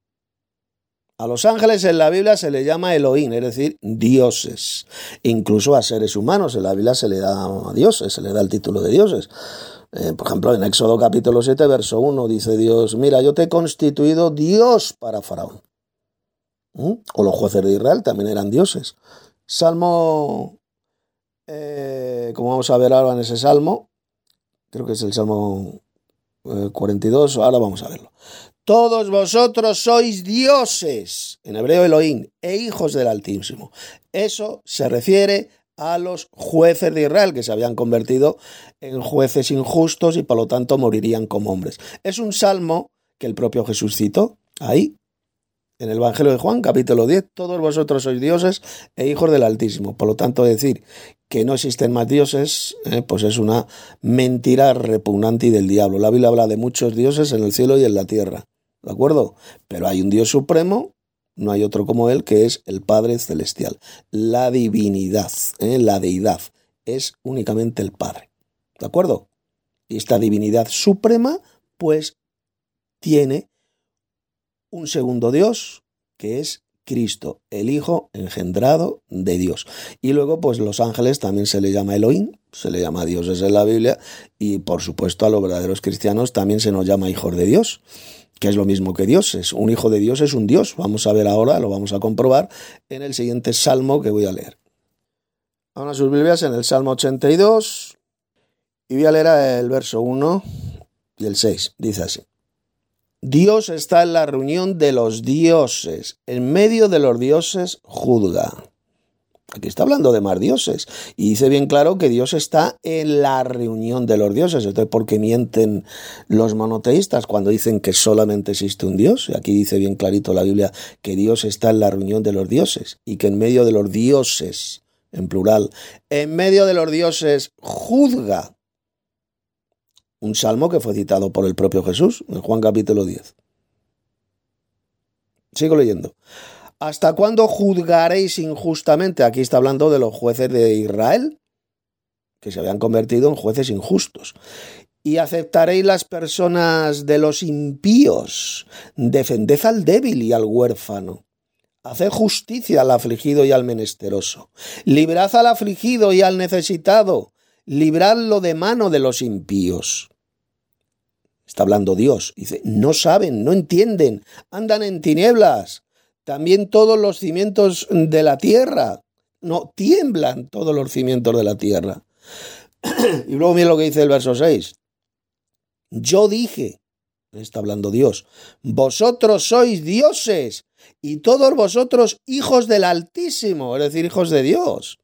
[SPEAKER 1] A los ángeles en la Biblia se le llama Elohim, es decir, dioses. Incluso a seres humanos en la Biblia se le da a dioses, se le da el título de dioses. Por ejemplo, en Éxodo capítulo 7, verso 1, dice Dios, mira, yo te he constituido Dios para Faraón. O los jueces de Israel también eran dioses. Salmo, como vamos a ver ahora en ese salmo, creo que es el Salmo 42, ahora vamos a verlo. Todos vosotros sois dioses, en hebreo Elohim, e hijos del Altísimo. Eso se refiere a los jueces de Israel, que se habían convertido en jueces injustos y por lo tanto morirían como hombres. Es un salmo que el propio Jesús citó ahí, en el Evangelio de Juan, capítulo 10, todos vosotros sois dioses e hijos del Altísimo. Por lo tanto, decir que no existen más dioses, pues es una mentira repugnante y del diablo. La Biblia habla de muchos dioses en el cielo y en la tierra, ¿de acuerdo? Pero hay un Dios supremo, no hay otro como él, que es el Padre Celestial. La divinidad, la deidad, es únicamente el Padre, ¿de acuerdo? Y esta divinidad suprema, pues, tiene un segundo Dios, que es Cristo, el Hijo engendrado de Dios. Y luego, pues los ángeles también se le llama Elohim, se le llama dioses en la Biblia, y por supuesto a los verdaderos cristianos también se nos llama hijos de Dios, que es lo mismo que dioses. Un hijo de Dios es un Dios. Vamos a ver ahora, lo vamos a comprobar en el siguiente salmo que voy a leer. Ahora sus Biblias en el Salmo 82, y voy a leer el verso 1 y el 6. Dice así. Dios está en la reunión de los dioses, en medio de los dioses juzga. Aquí está hablando de más dioses, y dice bien claro que Dios está en la reunión de los dioses. Entonces, ¿por qué mienten los monoteístas cuando dicen que solamente existe un Dios? Y aquí dice bien clarito la Biblia que Dios está en la reunión de los dioses, y que en medio de los dioses, en plural, en medio de los dioses juzga. Un salmo que fue citado por el propio Jesús en Juan capítulo 10. Sigo leyendo. ¿Hasta cuándo juzgaréis injustamente? Aquí está hablando de los jueces de Israel, que se habían convertido en jueces injustos. Y aceptaréis las personas de los impíos. Defended al débil y al huérfano. Haced justicia al afligido y al menesteroso. Librad al afligido y al necesitado. Libradlo de mano de los impíos. Está hablando Dios. Dice, no saben, no entienden, andan en tinieblas. También todos los cimientos de la tierra. No, tiemblan todos los cimientos de la tierra. Y luego mira lo que dice el verso 6. Yo dije, está hablando Dios, vosotros sois dioses y todos vosotros hijos del Altísimo, es decir, hijos de Dios.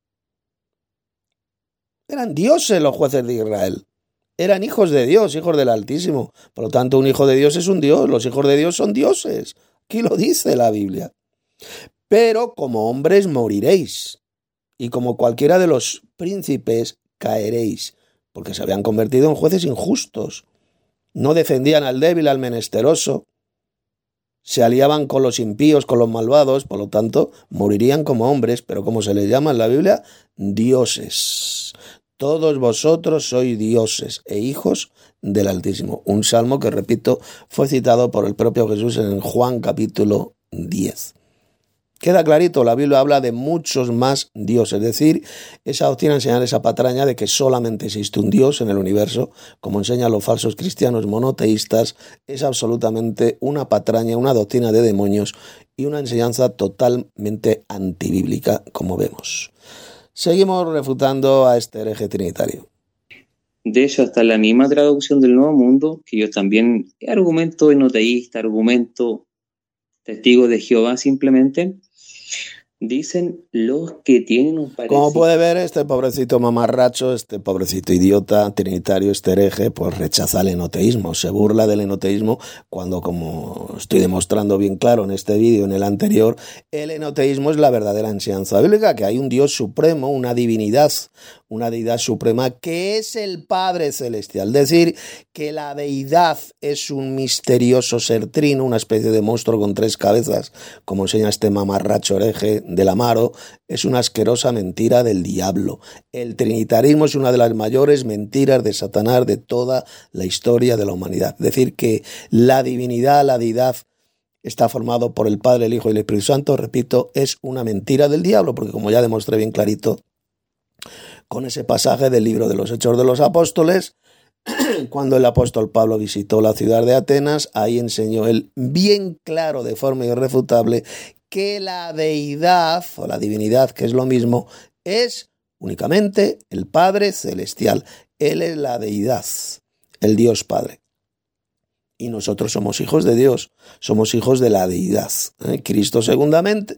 [SPEAKER 1] Eran dioses los jueces de Israel. Eran hijos de Dios, hijos del Altísimo. Por lo tanto, un hijo de Dios es un Dios. Los hijos de Dios son dioses. Aquí lo dice la Biblia. Pero como hombres moriréis. Y como cualquiera de los príncipes caeréis. Porque se habían convertido en jueces injustos. No defendían al débil, al menesteroso. Se aliaban con los impíos, con los malvados. Por lo tanto, morirían como hombres. Pero como se les llama en la Biblia, dioses. Todos vosotros sois dioses e hijos del Altísimo. Un salmo que, repito, fue citado por el propio Jesús en Juan capítulo 10. Queda clarito, la Biblia habla de muchos más dioses, es decir, esa doctrina enseñar esa patraña de que solamente existe un Dios en el universo, como enseñan los falsos cristianos monoteístas, es absolutamente una patraña, una doctrina de demonios y una enseñanza totalmente antibíblica, como vemos. Seguimos refutando a este hereje trinitario.
[SPEAKER 2] De hecho, hasta la misma traducción del Nuevo Mundo, que yo también argumento enoteísta, argumento testigo de Jehová simplemente, dicen los que tienen un parecido.
[SPEAKER 1] Como puede ver, este pobrecito mamarracho, este pobrecito idiota trinitario, este hereje, pues rechaza el enoteísmo, se burla del enoteísmo cuando, como estoy demostrando bien claro en este vídeo, en el anterior, el enoteísmo es la verdadera enseñanza bíblica, que hay un Dios supremo, una divinidad, una deidad suprema que es el Padre Celestial. Es decir, que la deidad es un misterioso ser trino, una especie de monstruo con tres cabezas, como enseña este mamarracho hereje del Amaro, es una asquerosa mentira del diablo. El trinitarismo es una de las mayores mentiras de Satanás de toda la historia de la humanidad. Es decir, que la divinidad, la deidad, está formado por el Padre, el Hijo y el Espíritu Santo, repito, es una mentira del diablo, porque como ya demostré bien clarito con ese pasaje del libro de los Hechos de los Apóstoles, cuando el apóstol Pablo visitó la ciudad de Atenas, ahí enseñó él bien claro, de forma irrefutable, que la deidad o la divinidad, que es lo mismo, es únicamente el Padre Celestial. Él es la deidad, el Dios Padre. Y nosotros somos hijos de Dios, somos hijos de la deidad. Cristo seguidamente,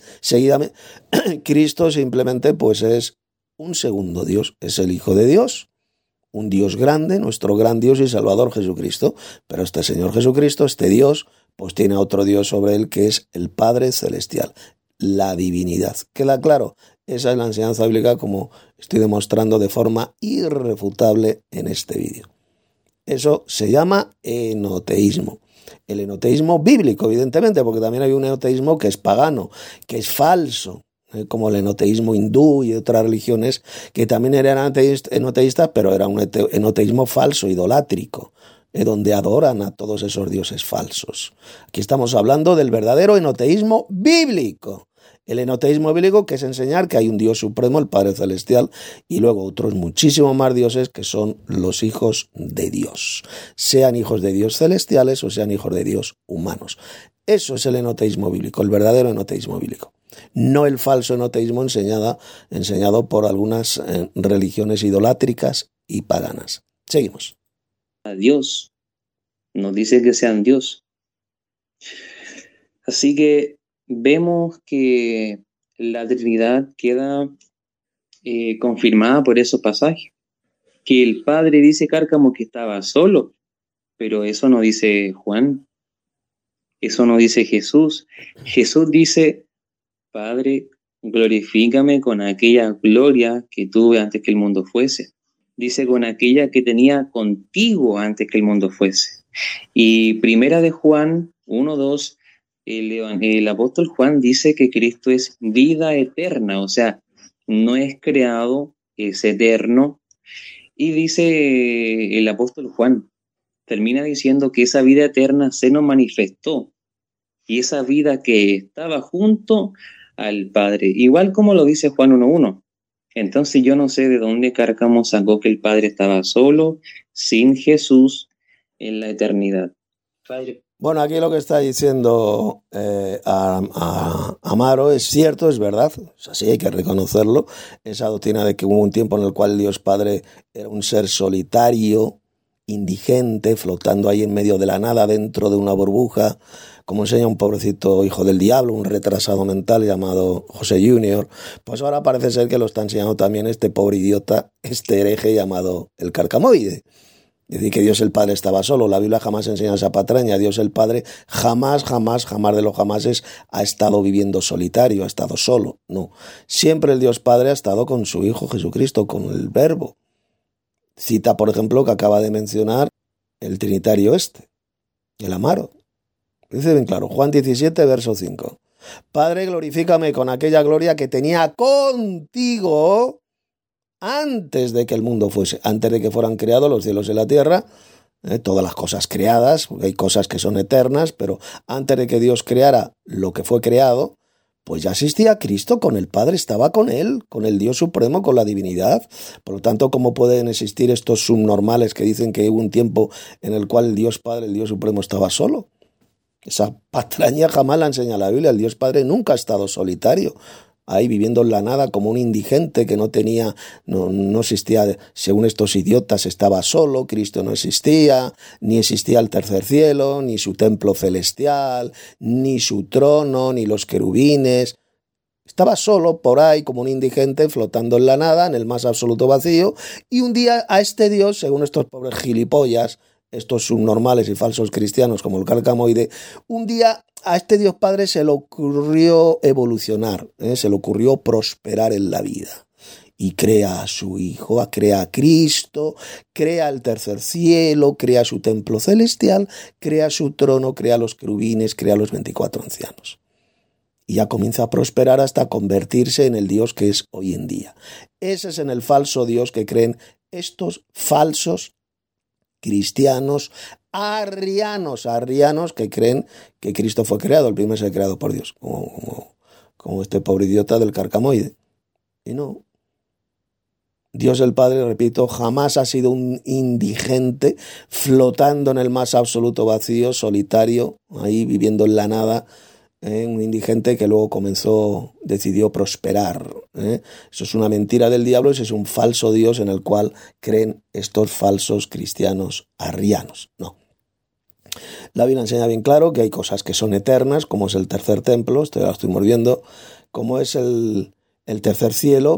[SPEAKER 1] Cristo simplemente pues es un segundo Dios, es el Hijo de Dios, un Dios grande, nuestro gran Dios y Salvador Jesucristo. Pero este Señor Jesucristo, este Dios, pues tiene otro Dios sobre él que es el Padre Celestial, la divinidad. ¿Queda claro? Esa es la enseñanza bíblica como estoy demostrando de forma irrefutable en este vídeo. Eso se llama enoteísmo. El enoteísmo bíblico, evidentemente, porque también hay un enoteísmo que es pagano, que es falso, como el enoteísmo hindú y otras religiones que también eran enoteístas, pero era un enoteísmo falso, idolátrico, donde adoran a todos esos dioses falsos. Aquí estamos hablando del verdadero enoteísmo bíblico. El enoteísmo bíblico, que es enseñar que hay un Dios supremo, el Padre Celestial, y luego otros muchísimos más dioses que son los hijos de Dios. Sean hijos de Dios celestiales o sean hijos de Dios humanos. Eso es el enoteísmo bíblico, el verdadero enoteísmo bíblico. No el falso enoteísmo enseñado por algunas religiones idolátricas y paganas. Seguimos.
[SPEAKER 2] A Dios, nos dice que sean Dios. Así que vemos que la Trinidad queda confirmada por esos pasajes. Que el Padre dice Cárcamo que estaba solo, pero eso no dice Juan, eso no dice Jesús. Jesús dice: Padre, glorifícame con aquella gloria que tuve antes que el mundo fuese. Dice: con aquella que tenía contigo antes que el mundo fuese. Y primera de Juan 1:2 el apóstol Juan dice que Cristo es vida eterna, o sea, no es creado, es eterno. Y dice el apóstol Juan, termina diciendo que esa vida eterna se nos manifestó y esa vida que estaba junto al Padre, igual como lo dice Juan 1:1. Entonces yo no sé de dónde Cárcamo sacó que el Padre estaba solo, sin Jesús, en la eternidad. Padre.
[SPEAKER 1] Bueno, aquí lo que está diciendo Amaro es cierto, es verdad, es así, hay que reconocerlo. Esa doctrina de que hubo un tiempo en el cual Dios Padre era un ser solitario, indigente, flotando ahí en medio de la nada, dentro de una burbuja, como enseña un pobrecito hijo del diablo, un retrasado mental llamado José Junior. Pues ahora parece ser que lo está enseñando también este pobre idiota, este hereje llamado el Carcamoide. Es decir, que Dios el Padre estaba solo. La Biblia jamás enseña esa patraña. Dios el Padre jamás de los jamases ha estado viviendo solitario, ha estado solo. No. Siempre el Dios Padre ha estado con su Hijo Jesucristo, con el Verbo. Cita, por ejemplo, que acaba de mencionar el trinitario el Amaro. Dice bien claro, Juan 17, verso 5. Padre, glorifícame con aquella gloria que tenía contigo antes de que el mundo fuese, antes de que fueran creados los cielos y la tierra, todas las cosas creadas, porque hay cosas que son eternas, pero antes de que Dios creara lo que fue creado, pues ya existía Cristo con el Padre, estaba con Él, con el Dios Supremo, con la divinidad. Por lo tanto, ¿cómo pueden existir estos subnormales que dicen que hubo un tiempo en el cual el Dios Padre, el Dios Supremo, estaba solo? Esa patraña jamás la enseña la Biblia. El Dios Padre nunca ha estado solitario, ahí viviendo en la nada como un indigente que no existía, según estos idiotas, estaba solo, Cristo no existía, ni existía el tercer cielo, ni su templo celestial, ni su trono, ni los querubines. Estaba solo por ahí como un indigente flotando en la nada, en el más absoluto vacío, y un día a este Dios, según estos pobres gilipollas, estos subnormales y falsos cristianos como el Carcamoide, un día a este Dios Padre se le ocurrió evolucionar, se le ocurrió prosperar en la vida. Y crea a su Hijo, crea a Cristo, crea el tercer cielo, crea su templo celestial, crea su trono, crea los querubines, crea los 24 ancianos. Y ya comienza a prosperar hasta convertirse en el Dios que es hoy en día. Ese es en el falso Dios que creen estos falsos cristianos arrianos que creen que Cristo fue creado, el primer ser creado por Dios, como este pobre idiota del Carcamoide. Y no. Dios el Padre, repito, jamás ha sido un indigente flotando en el más absoluto vacío, solitario, ahí viviendo en la nada, un indigente que luego decidió prosperar. Eso es una mentira del diablo, ese es un falso Dios en el cual creen estos falsos cristianos arrianos. No. La Biblia enseña bien claro que hay cosas que son eternas, como es el tercer templo, lo estuvimos viendo, como es el tercer cielo,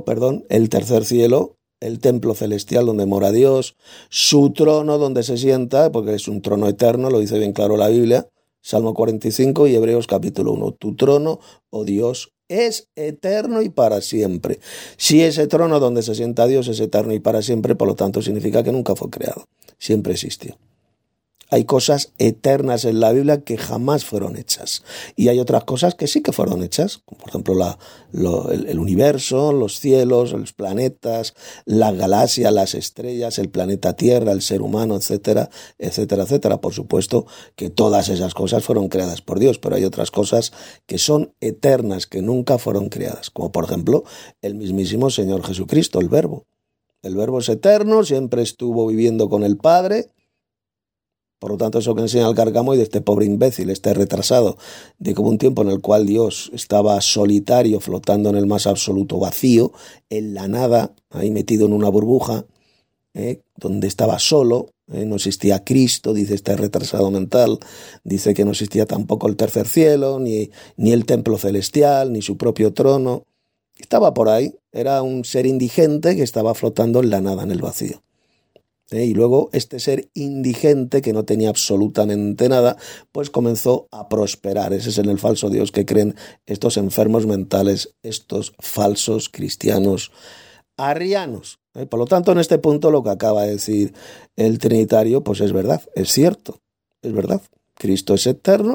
[SPEAKER 1] el templo celestial donde mora Dios, su trono donde se sienta, porque es un trono eterno, lo dice bien claro la Biblia, Salmo 45 y Hebreos capítulo 1. Tu trono, oh Dios, es eterno y para siempre. Si ese trono donde se sienta Dios es eterno y para siempre, por lo tanto significa que nunca fue creado, siempre existió. Hay cosas eternas en la Biblia que jamás fueron hechas. Y hay otras cosas que sí que fueron hechas, como por ejemplo el universo, los cielos, los planetas, las galaxias, las estrellas, el planeta Tierra, el ser humano, etcétera, etcétera, etcétera. Por supuesto que todas esas cosas fueron creadas por Dios, pero hay otras cosas que son eternas, que nunca fueron creadas, como por ejemplo el mismísimo Señor Jesucristo, el Verbo. El Verbo es eterno, siempre estuvo viviendo con el Padre. Por lo tanto, eso que enseña el Carcamoide, este pobre imbécil, este retrasado, de que hubo un tiempo en el cual Dios estaba solitario, flotando en el más absoluto vacío, en la nada, ahí metido en una burbuja, donde estaba solo, no existía Cristo, dice este retrasado mental, dice que no existía tampoco el tercer cielo, ni el templo celestial, ni su propio trono. Estaba por ahí, era un ser indigente que estaba flotando en la nada, en el vacío. Y luego este ser indigente que no tenía absolutamente nada, pues comenzó a prosperar. Ese es en el falso Dios que creen estos enfermos mentales, estos falsos cristianos arrianos. Por lo tanto, en este punto lo que acaba de decir el Trinitario, pues es verdad, es cierto, es verdad. Cristo es eterno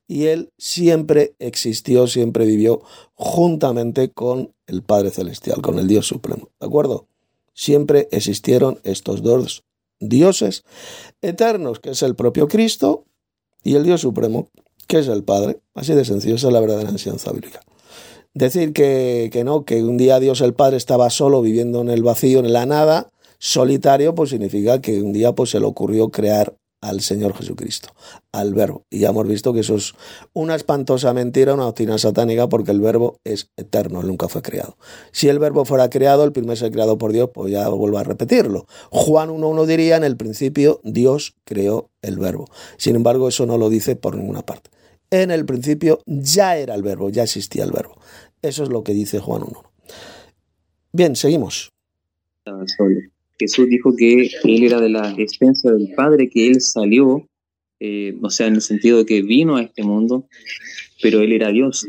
[SPEAKER 1] y Él siempre existió, siempre vivió juntamente con el Padre Celestial, con el Dios Supremo, ¿de acuerdo? Siempre existieron estos dos dioses eternos, que es el propio Cristo, y el Dios Supremo, que es el Padre. Así de sencillo, esa es la verdadera enseñanza bíblica. Decir que no, que un día Dios el Padre estaba solo, viviendo en el vacío, en la nada, solitario, pues significa que un día pues se le ocurrió crear al Señor Jesucristo, al Verbo. Y ya hemos visto que eso es una espantosa mentira, una doctrina satánica, porque el Verbo es eterno, él nunca fue creado. Si el Verbo fuera creado, el primer ser creado por Dios, pues ya vuelvo a repetirlo. Juan 1.1 diría, en el principio Dios creó el Verbo. Sin embargo, eso no lo dice por ninguna parte. En el principio ya era el Verbo, ya existía el Verbo. Eso es lo que dice Juan 1.1. Bien, seguimos.
[SPEAKER 2] Jesús dijo que Él era de la esencia del Padre, que Él salió, o sea, en el sentido de que vino a este mundo, pero Él era Dios.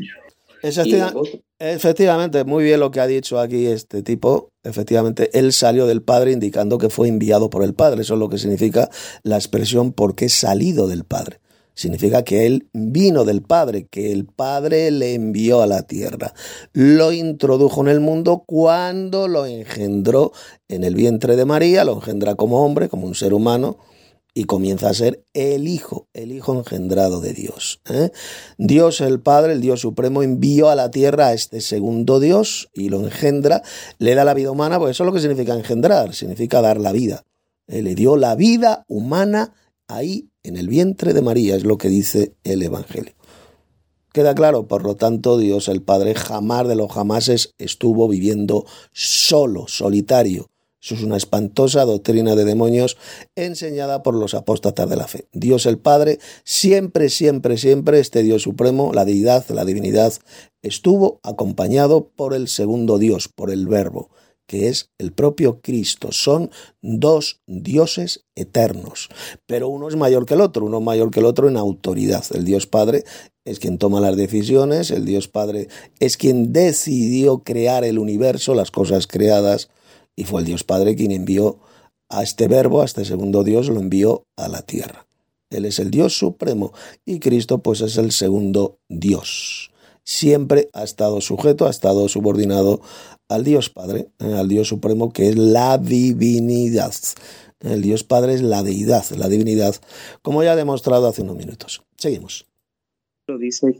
[SPEAKER 1] Efectivamente, muy bien lo que ha dicho aquí este tipo. Efectivamente, Él salió del Padre, indicando que fue enviado por el Padre. Eso es lo que significa la expresión porque salido del Padre. Significa que Él vino del Padre, que el Padre le envió a la tierra. Lo introdujo en el mundo cuando lo engendró en el vientre de María, lo engendra como hombre, como un ser humano, y comienza a ser el Hijo engendrado de Dios. Dios el Padre, el Dios Supremo, envió a la tierra a este segundo Dios y lo engendra, le da la vida humana, pues eso es lo que significa engendrar, significa dar la vida. Le dio la vida humana ahí en el vientre de María, es lo que dice el Evangelio. Queda claro, por lo tanto, Dios el Padre jamás de los jamases estuvo viviendo solo, solitario. Eso es una espantosa doctrina de demonios enseñada por los apóstatas de la fe. Dios el Padre siempre, siempre, siempre, este Dios supremo, la deidad, la divinidad, estuvo acompañado por el segundo Dios, por el Verbo, que es el propio Cristo. Son dos dioses eternos, pero uno es mayor que el otro, en autoridad. El Dios Padre es quien toma las decisiones, el Dios Padre es quien decidió crear el universo, las cosas creadas, y fue el Dios Padre quien envió a este Verbo, a este segundo Dios, lo envió a la tierra. Él es el Dios Supremo y Cristo pues es el segundo Dios. Siempre ha estado sujeto, ha estado subordinado al Dios Padre, al Dios Supremo, que es la divinidad. El Dios Padre es la deidad, la divinidad, como ya he demostrado hace unos minutos. Seguimos.
[SPEAKER 2] Dice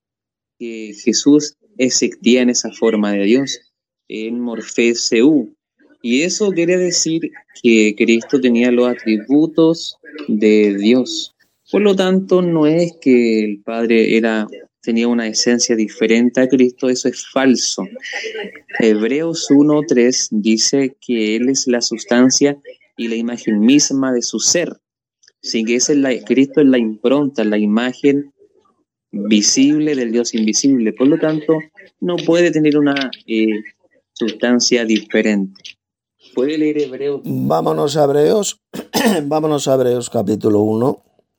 [SPEAKER 2] que Jesús existía en esa forma de Dios, en Morfeo, y eso quiere decir que Cristo tenía los atributos de Dios. Por lo tanto, no es que el Padre tenía una esencia diferente a Cristo, eso es falso. Hebreos 1:3 dice que Él es la sustancia y la imagen misma de su ser. Así que Cristo es la impronta, la imagen visible del Dios invisible. Por lo tanto, no puede tener una sustancia diferente. ¿Puede leer Hebreos?
[SPEAKER 1] Vámonos a Hebreos capítulo 1.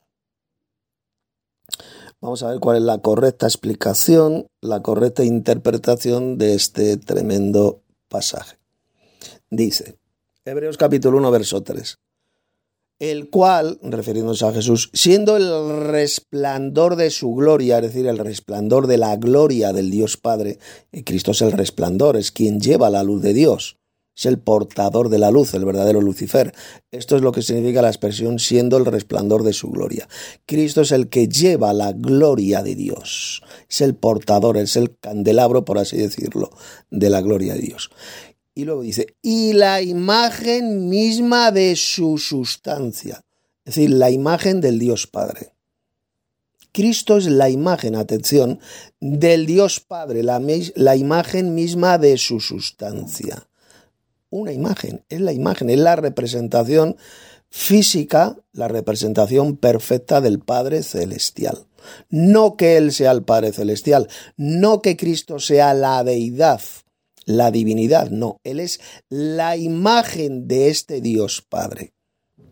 [SPEAKER 1] Vamos a ver cuál es la correcta explicación, la correcta interpretación de este tremendo pasaje. Dice, Hebreos capítulo 1, verso 3. El cual, refiriéndose a Jesús, siendo el resplandor de su gloria, es decir, el resplandor de la gloria del Dios Padre, y Cristo es el resplandor, es quien lleva la luz de Dios, es el portador de la luz, el verdadero Lucifer. Esto es lo que significa la expresión siendo el resplandor de su gloria. Cristo es el que lleva la gloria de Dios, es el portador, es el candelabro, por así decirlo, de la gloria de Dios. Y luego dice, y la imagen misma de su sustancia, es decir, la imagen del Dios Padre. Cristo es la imagen, atención, del Dios Padre, la imagen misma de su sustancia. Una imagen, es la representación física, la representación perfecta del Padre Celestial. No que Él sea el Padre Celestial, no que Cristo sea la deidad, la divinidad, no, Él es la imagen de este Dios Padre.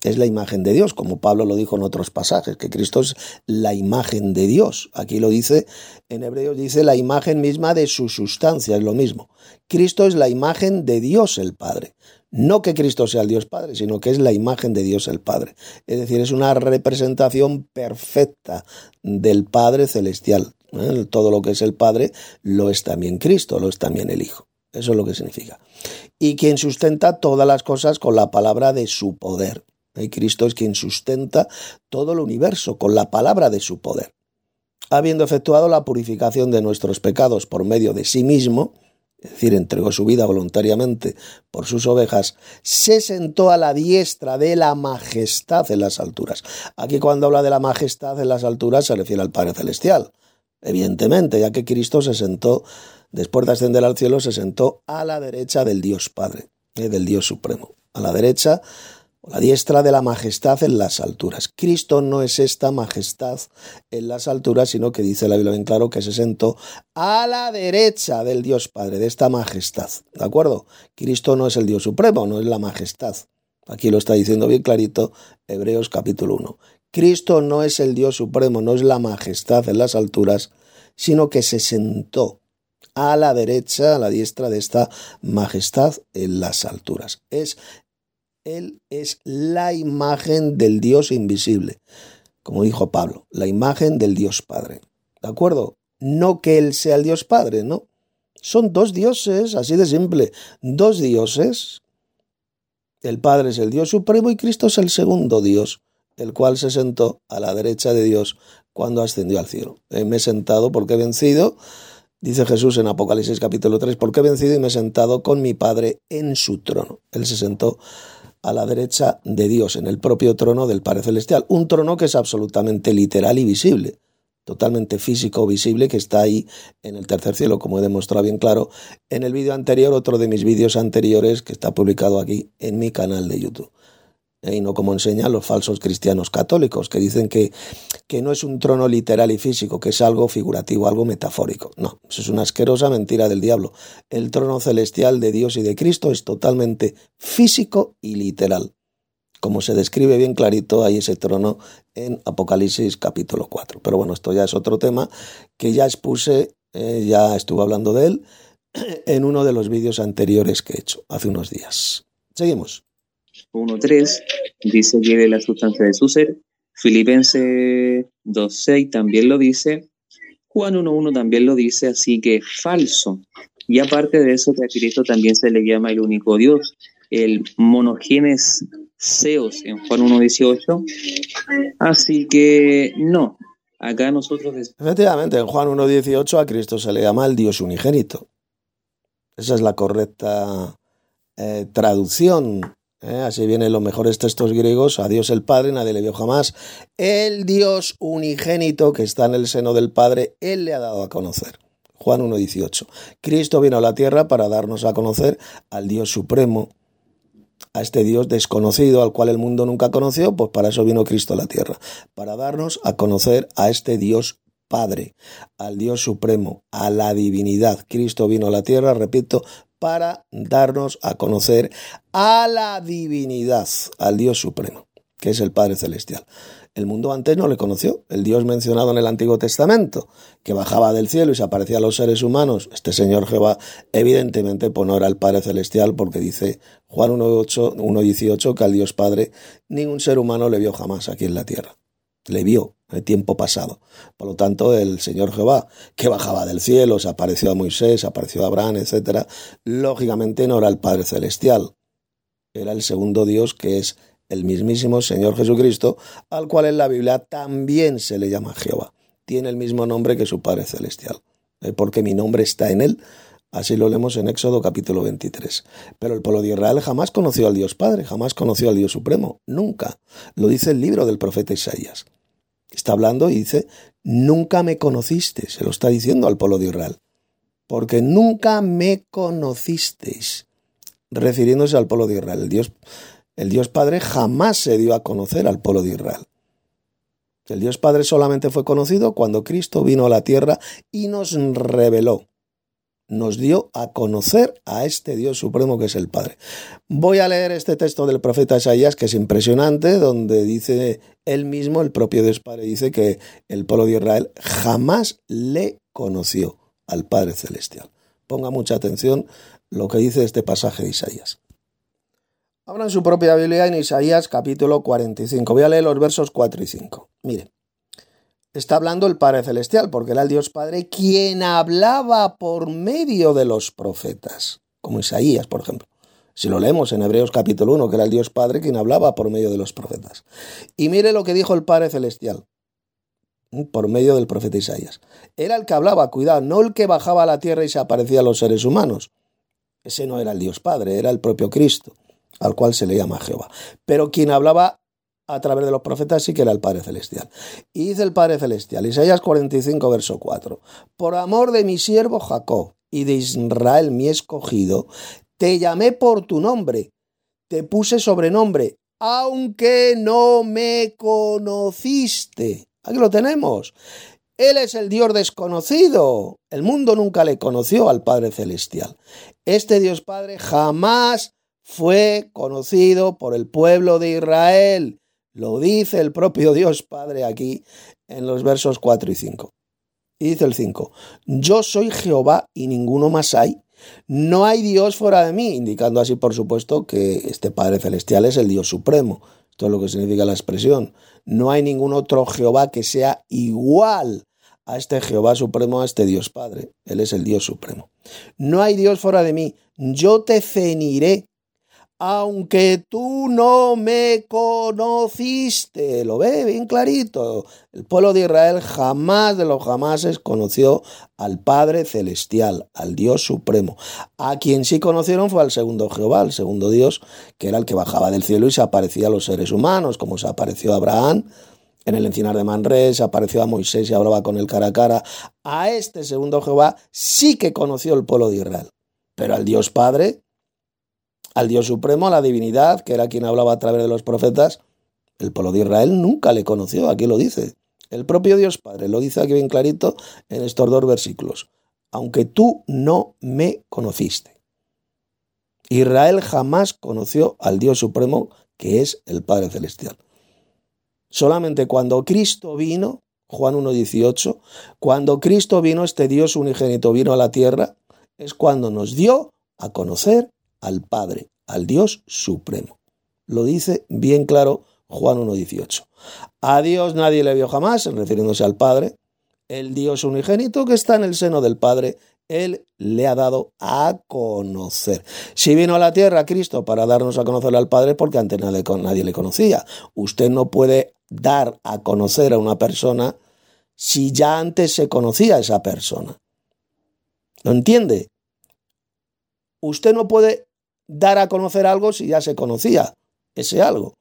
[SPEAKER 1] es la imagen de Dios, como Pablo lo dijo en otros pasajes, que Cristo es la imagen de Dios. Aquí lo dice, en Hebreos dice la imagen misma de su sustancia, es lo mismo. Cristo es la imagen de Dios el Padre. No que Cristo sea el Dios Padre, sino que es la imagen de Dios el Padre. Es decir, es una representación perfecta del Padre celestial. Todo lo que es el Padre lo es también Cristo, lo es también el Hijo. Eso es lo que significa. Y quien sustenta todas las cosas con la palabra de su poder. Y Cristo es quien sustenta todo el universo con la palabra de su poder. Habiendo efectuado la purificación de nuestros pecados por medio de sí mismo, es decir, entregó su vida voluntariamente por sus ovejas, se sentó a la diestra de la majestad en las alturas. Aquí cuando habla de la majestad en las alturas se refiere al Padre Celestial, evidentemente, ya que Cristo se sentó, después de ascender al cielo, se sentó a la derecha del Dios Padre, del Dios Supremo, a la derecha o la diestra de la majestad en las alturas. Cristo no es esta majestad en las alturas, sino que dice la Biblia bien claro que se sentó a la derecha del Dios Padre, de esta majestad. ¿De acuerdo? Cristo no es el Dios Supremo, no es la majestad. Aquí lo está diciendo bien clarito Hebreos capítulo 1. Cristo no es el Dios Supremo, no es la majestad en las alturas, sino que se sentó a la derecha, a la diestra de esta majestad en las alturas. Él es la imagen del Dios invisible, como dijo Pablo, la imagen del Dios Padre. ¿De acuerdo? No que Él sea el Dios Padre, no. Son dos dioses, así de simple. Dos dioses. El Padre es el Dios Supremo y Cristo es el segundo Dios, el cual se sentó a la derecha de Dios cuando ascendió al cielo. Me he sentado porque he vencido, dice Jesús en Apocalipsis capítulo 3, porque he vencido y me he sentado con mi Padre en su trono. Él se sentó a la derecha de Dios, en el propio trono del Padre Celestial. Un trono que es absolutamente literal y visible, totalmente físico, visible, que está ahí en el tercer cielo, como he demostrado bien claro en el vídeo anterior, otro de mis vídeos anteriores que está publicado aquí en mi canal de YouTube. Y no como enseñan los falsos cristianos católicos, que dicen que no es un trono literal y físico, que es algo figurativo, algo metafórico. No, eso es una asquerosa mentira del diablo. El trono celestial de Dios y de Cristo es totalmente físico y literal. Como se describe bien clarito, hay ese trono en Apocalipsis capítulo 4. Pero bueno, esto ya es otro tema que ya expuse, ya estuve hablando de él en uno de los vídeos anteriores que he hecho hace unos días. Seguimos.
[SPEAKER 2] 1.3 dice que de la sustancia de su ser. Filipenses 2.6 también lo dice. Juan 1.1 también lo dice, así que falso. Y aparte de eso, que a Cristo también se le llama el único Dios, el monogenes Zeus en Juan 1.18. Así que no, acá nosotros...
[SPEAKER 1] Efectivamente, en Juan 1.18 a Cristo se le llama el Dios unigénito. Esa es la correcta traducción. Así vienen los mejores textos griegos: a Dios el Padre nadie le vio jamás, el Dios unigénito que está en el seno del Padre, Él le ha dado a conocer. Juan 1.18. Cristo vino a la tierra para darnos a conocer al Dios supremo, a este Dios desconocido al cual el mundo nunca conoció, pues para eso vino Cristo a la tierra, para darnos a conocer a este Dios Padre, al Dios supremo, a la divinidad. Cristo vino a la tierra, repito, para darnos a conocer a la divinidad, al Dios supremo, que es el Padre Celestial. El mundo antes no le conoció. El Dios mencionado en el Antiguo Testamento, que bajaba del cielo y se aparecía a los seres humanos, este Señor Jehová, evidentemente pues no era el Padre Celestial, porque dice Juan 1.18 que al Dios Padre ningún ser humano le vio jamás aquí en la tierra. Le vio en el tiempo pasado. Por lo tanto, el Señor Jehová, que bajaba del cielo, se apareció a Moisés, se apareció a Abraham, etc., lógicamente no era el Padre Celestial. Era el segundo Dios, que es el mismísimo Señor Jesucristo, al cual en la Biblia también se le llama Jehová. Tiene el mismo nombre que su Padre Celestial, porque mi nombre está en él. Así lo leemos en Éxodo capítulo 23. Pero el pueblo de Israel jamás conoció al Dios Padre, jamás conoció al Dios Supremo, nunca. Lo dice el libro del profeta Isaías. Está hablando y dice, nunca me conocisteis, se lo está diciendo al pueblo de Israel, porque nunca me conocisteis, refiriéndose al pueblo de Israel. El Dios Padre jamás se dio a conocer al pueblo de Israel. El Dios Padre solamente fue conocido cuando Cristo vino a la tierra y nos reveló nos dio a conocer a este Dios supremo que es el Padre. Voy a leer este texto del profeta Isaías, que es impresionante, donde dice él mismo, el propio Dios Padre, dice que el pueblo de Israel jamás le conoció al Padre Celestial. Ponga mucha atención lo que dice este pasaje de Isaías. Abran su propia Biblia en Isaías capítulo 45. Voy a leer los versos 4 y 5. Miren. Está hablando el Padre Celestial, porque era el Dios Padre quien hablaba por medio de los profetas, como Isaías, por ejemplo. Si lo leemos en Hebreos capítulo 1, que era el Dios Padre quien hablaba por medio de los profetas. Y mire lo que dijo el Padre Celestial, por medio del profeta Isaías. Era el que hablaba, cuidado, no el que bajaba a la tierra y se aparecía a los seres humanos. Ese no era el Dios Padre, era el propio Cristo, al cual se le llama Jehová. Pero quien hablaba a través de los profetas sí que era el Padre Celestial. Y dice el Padre Celestial, Isaías 45, verso 4, por amor de mi siervo Jacob y de Israel mi escogido, te llamé por tu nombre, te puse sobrenombre, aunque no me conociste. Aquí lo tenemos. Él es el Dios desconocido. El mundo nunca le conoció al Padre Celestial. Este Dios Padre jamás fue conocido por el pueblo de Israel. Lo dice el propio Dios Padre aquí en los versos 4 y 5. Y dice el 5, yo soy Jehová y ninguno más hay. No hay Dios fuera de mí, indicando así, por supuesto, que este Padre Celestial es el Dios supremo. Esto es lo que significa la expresión. No hay ningún otro Jehová que sea igual a este Jehová supremo, a este Dios Padre. Él es el Dios supremo. No hay Dios fuera de mí. Yo te ceniré, aunque tú no me conociste. Lo ve bien clarito. El pueblo de Israel jamás de los jamases conoció al Padre Celestial, al Dios Supremo. A quien sí conocieron fue al segundo Jehová, al segundo Dios, que era el que bajaba del cielo y se aparecía a los seres humanos, como se apareció a Abraham en el encinar de Manré, se apareció a Moisés y hablaba con él cara a cara. A este segundo Jehová sí que conoció el pueblo de Israel. Pero al Dios Padre, al Dios Supremo, a la divinidad, que era quien hablaba a través de los profetas, el pueblo de Israel nunca le conoció. Aquí lo dice. El propio Dios Padre lo dice aquí bien clarito en estos dos versículos. Aunque tú no me conociste. Israel jamás conoció al Dios Supremo, que es el Padre Celestial. Solamente cuando Cristo vino, Juan 1:18, cuando Cristo vino, este Dios unigénito vino a la tierra, es cuando nos dio a conocer al Padre, al Dios Supremo. Lo dice bien claro Juan 1:18. A Dios nadie le vio jamás, refiriéndose al Padre. El Dios unigénito que está en el seno del Padre, Él le ha dado a conocer. Si vino a la tierra Cristo para darnos a conocer al Padre, porque antes nadie le conocía. Usted no puede dar a conocer a una persona si ya antes se conocía a esa persona. ¿Lo entiende? Usted no puede dar a conocer algo si ya se conocía ese algo.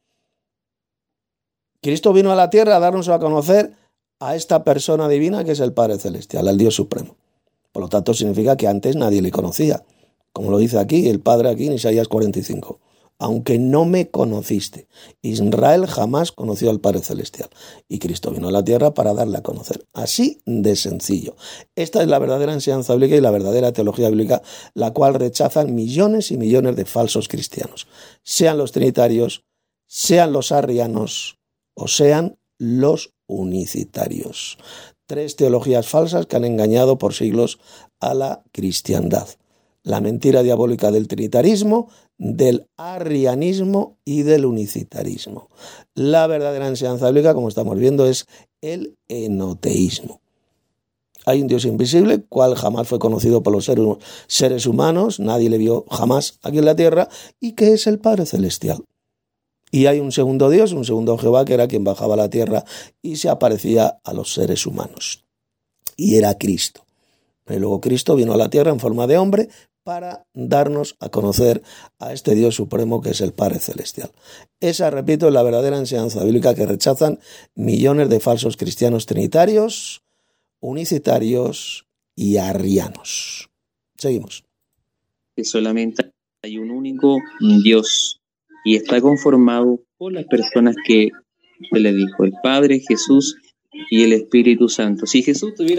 [SPEAKER 1] Cristo vino a la tierra a darnos a conocer a esta persona divina que es el Padre Celestial, al Dios Supremo. Por lo tanto, significa que antes nadie le conocía. Como lo dice aquí, el Padre aquí en Isaías 45. Aunque no me conociste. Israel jamás conoció al Padre Celestial. Y Cristo vino a la tierra para darle a conocer. Así de sencillo. Esta es la verdadera enseñanza bíblica y la verdadera teología bíblica, la cual rechazan millones y millones de falsos cristianos. Sean los trinitarios, sean los arrianos o sean los unicitarios. 3 teologías falsas que han engañado por siglos a la cristiandad. La mentira diabólica del trinitarismo, del arrianismo y del unicitarismo. La verdadera enseñanza bíblica, como estamos viendo, es el enoteísmo. Hay un Dios invisible, cual jamás fue conocido por los seres humanos, nadie le vio jamás aquí en la tierra, y que es el Padre Celestial. Y hay un segundo Dios, un segundo Jehová, que era quien bajaba a la tierra y se aparecía a los seres humanos. Y era Cristo. Y luego Cristo vino a la tierra en forma de hombre para darnos a conocer a este Dios supremo que es el Padre Celestial. Esa, repito, es la verdadera enseñanza bíblica que rechazan millones de falsos cristianos trinitarios, unicitarios y arrianos. Seguimos.
[SPEAKER 2] Que solamente hay un único Dios y está conformado por las personas que se le dijo, el Padre, Jesús y el Espíritu Santo. Si Jesús tuviera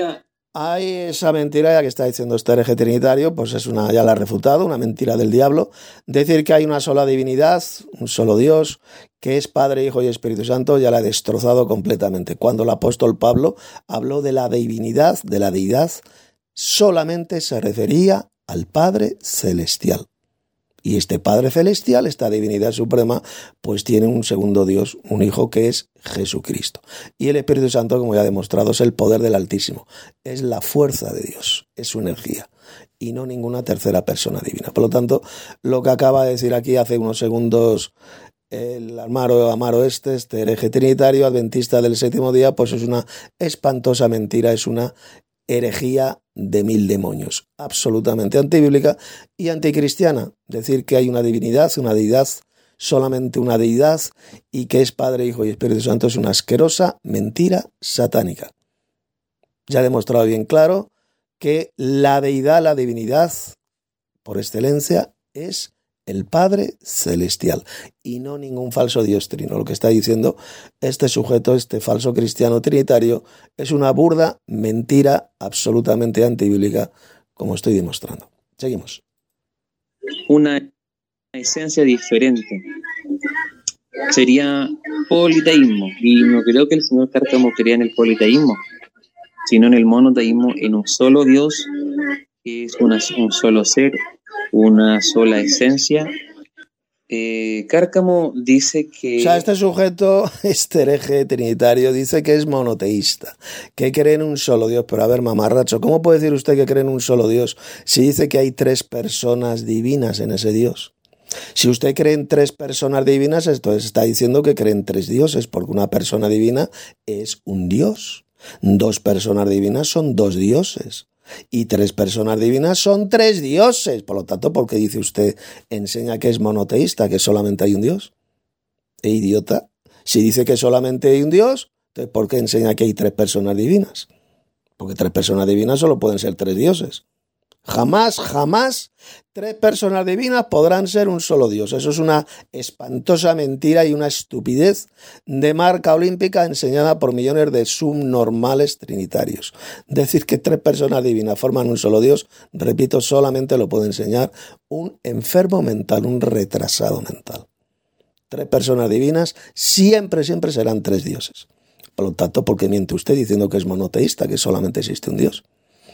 [SPEAKER 1] Hay esa mentira ya que está diciendo este hereje trinitario, pues es una, ya la ha refutado, una mentira del diablo. Decir que hay una sola divinidad, un solo Dios, que es Padre, Hijo y Espíritu Santo, ya la ha destrozado completamente. Cuando el apóstol Pablo habló de la divinidad, de la deidad, solamente se refería al Padre Celestial. Y este Padre Celestial, esta divinidad suprema, pues tiene un segundo Dios, un Hijo que es Jesucristo. Y el Espíritu Santo, como ya he demostrado, es el poder del Altísimo. Es la fuerza de Dios, es su energía. Y no ninguna tercera persona divina. Por lo tanto, lo que acaba de decir aquí hace unos segundos el Amaro este hereje trinitario, adventista del séptimo día, pues es una espantosa mentira, es una herejía de 1000 demonios, absolutamente antibíblica y anticristiana. Decir que hay una divinidad, una deidad, solamente una deidad, y que es Padre, Hijo y Espíritu Santo es una asquerosa mentira satánica. Ya he demostrado bien claro que la deidad, la divinidad, por excelencia, es el Padre Celestial y no ningún falso Dios trino. Lo que está diciendo este sujeto, este falso cristiano trinitario, es una burda mentira absolutamente antibíblica, como estoy demostrando. Seguimos.
[SPEAKER 2] Una esencia diferente sería politeísmo, y no creo que el señor Cárcamo crea en el politeísmo, sino en el monoteísmo, en un solo Dios, que es un solo ser, una sola esencia. Cárcamo dice que...
[SPEAKER 1] O sea, este sujeto, este hereje trinitario, dice que es monoteísta, que cree en un solo Dios. Pero a ver, mamarracho, ¿cómo puede decir usted que cree en un solo Dios si dice que hay 3 personas divinas en ese Dios? Si usted cree en 3 personas divinas, entonces está diciendo que cree en 3 dioses, porque una persona divina es un Dios. 2 personas divinas son 2 dioses. Y 3 personas divinas son 3 dioses. Por lo tanto, ¿por qué dice usted, enseña que es monoteísta, que solamente hay un Dios? Idiota. Si dice que solamente hay un Dios, entonces ¿por qué enseña que hay 3 personas divinas? Porque 3 personas divinas solo pueden ser 3 dioses. Jamás 3 personas divinas podrán ser un solo Dios. Eso es una espantosa mentira y una estupidez de marca olímpica enseñada por millones de subnormales trinitarios. Decir que 3 personas divinas forman un solo Dios, repito, solamente lo puede enseñar un enfermo mental, un retrasado mental. 3 personas divinas siempre serán 3 dioses. Por lo tanto, ¿por qué miente usted diciendo que es monoteísta, que solamente existe un Dios?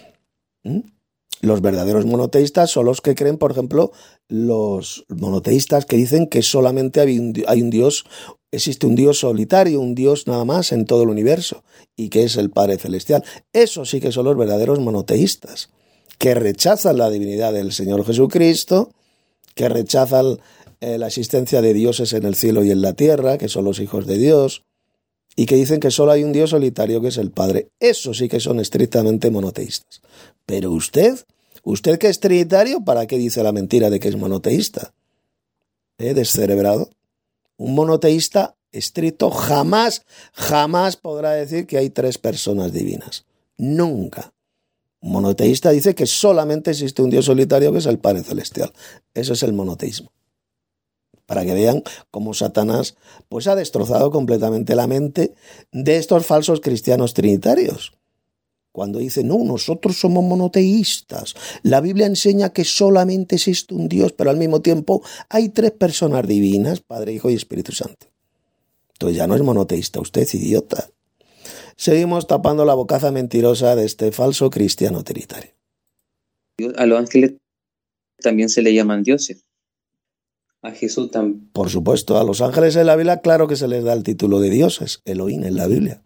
[SPEAKER 1] Los verdaderos monoteístas son los que creen, por ejemplo, los monoteístas que dicen que solamente hay un Dios, existe un Dios solitario, un Dios nada más en todo el universo, y que es el Padre Celestial. Esos sí que son los verdaderos monoteístas, que rechazan la divinidad del Señor Jesucristo, que rechazan la existencia de dioses en el cielo y en la tierra, que son los hijos de Dios, y que dicen que solo hay un Dios solitario, que es el Padre. Esos sí que son estrictamente monoteístas. Pero usted que es trinitario, ¿para qué dice la mentira de que es monoteísta? Descerebrado. Un monoteísta estricto jamás podrá decir que hay 3 personas divinas. Nunca. Un monoteísta dice que solamente existe un Dios solitario, que es el Padre Celestial. Eso es el monoteísmo. Para que vean cómo Satanás pues ha destrozado completamente la mente de estos falsos cristianos trinitarios. Cuando dicen, no, nosotros somos monoteístas, la Biblia enseña que solamente existe un Dios, pero al mismo tiempo hay 3 personas divinas, Padre, Hijo y Espíritu Santo. Entonces ya no es monoteísta, usted es idiota. Seguimos tapando la bocaza mentirosa de este falso cristiano trinitario.
[SPEAKER 2] A los ángeles también se le llaman dioses. A Jesús también.
[SPEAKER 1] Por supuesto, a los ángeles en la Biblia, claro que se les da el título de dioses, Elohim en la Biblia.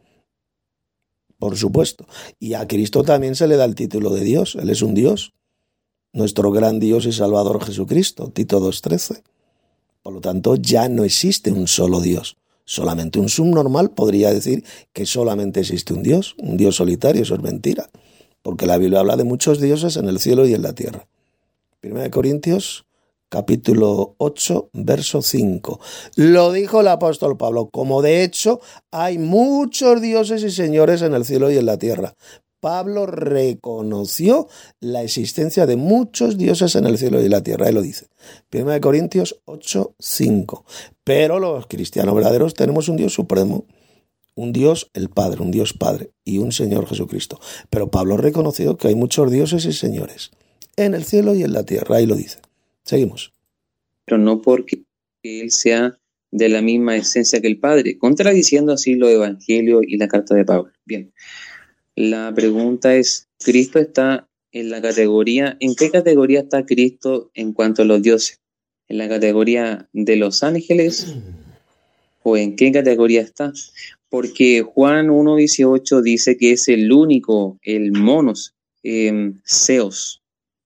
[SPEAKER 1] Por supuesto. Y a Cristo también se le da el título de Dios. Él es un Dios. Nuestro gran Dios y Salvador Jesucristo. Tito 2:13. Por lo tanto, ya no existe un solo Dios. Solamente un subnormal podría decir que solamente existe un Dios solitario. Eso es mentira. Porque la Biblia habla de muchos dioses en el cielo y en la tierra. 1 Corintios capítulo 8, verso 5. Lo dijo el apóstol Pablo, como de hecho hay muchos dioses y señores en el cielo y en la tierra. Pablo reconoció la existencia de muchos dioses en el cielo y en la tierra. Él lo dice. 1 Corintios 8, 5. Pero los cristianos verdaderos tenemos un Dios supremo, Un Dios, el Padre, un Dios Padre y un Señor Jesucristo. Pero Pablo reconoció que hay muchos dioses y señores en el cielo y en la tierra, ahí lo dice. Seguimos.
[SPEAKER 2] Pero no porque Él sea de la misma esencia que el Padre, contradiciendo así los evangelios y la carta de Pablo. Bien, la pregunta es, ¿Cristo está en qué categoría está Cristo en cuanto a los dioses? ¿En la categoría de los ángeles o en qué categoría está? Porque Juan 1:18 dice que es el único, el monos, Zeus,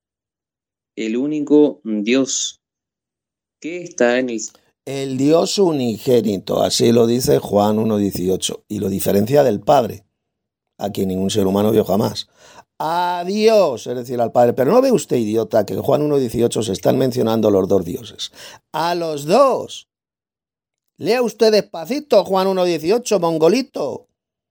[SPEAKER 2] el único Dios que está en
[SPEAKER 1] el Dios unigénito, así lo dice Juan 1:18, y lo diferencia del Padre, a quien ningún ser humano vio jamás. A Dios, es decir, al Padre. Pero no ve usted, idiota, que en Juan 1:18 se están mencionando los dos dioses. A los dos. Lea usted despacito Juan 1:18, mongolito.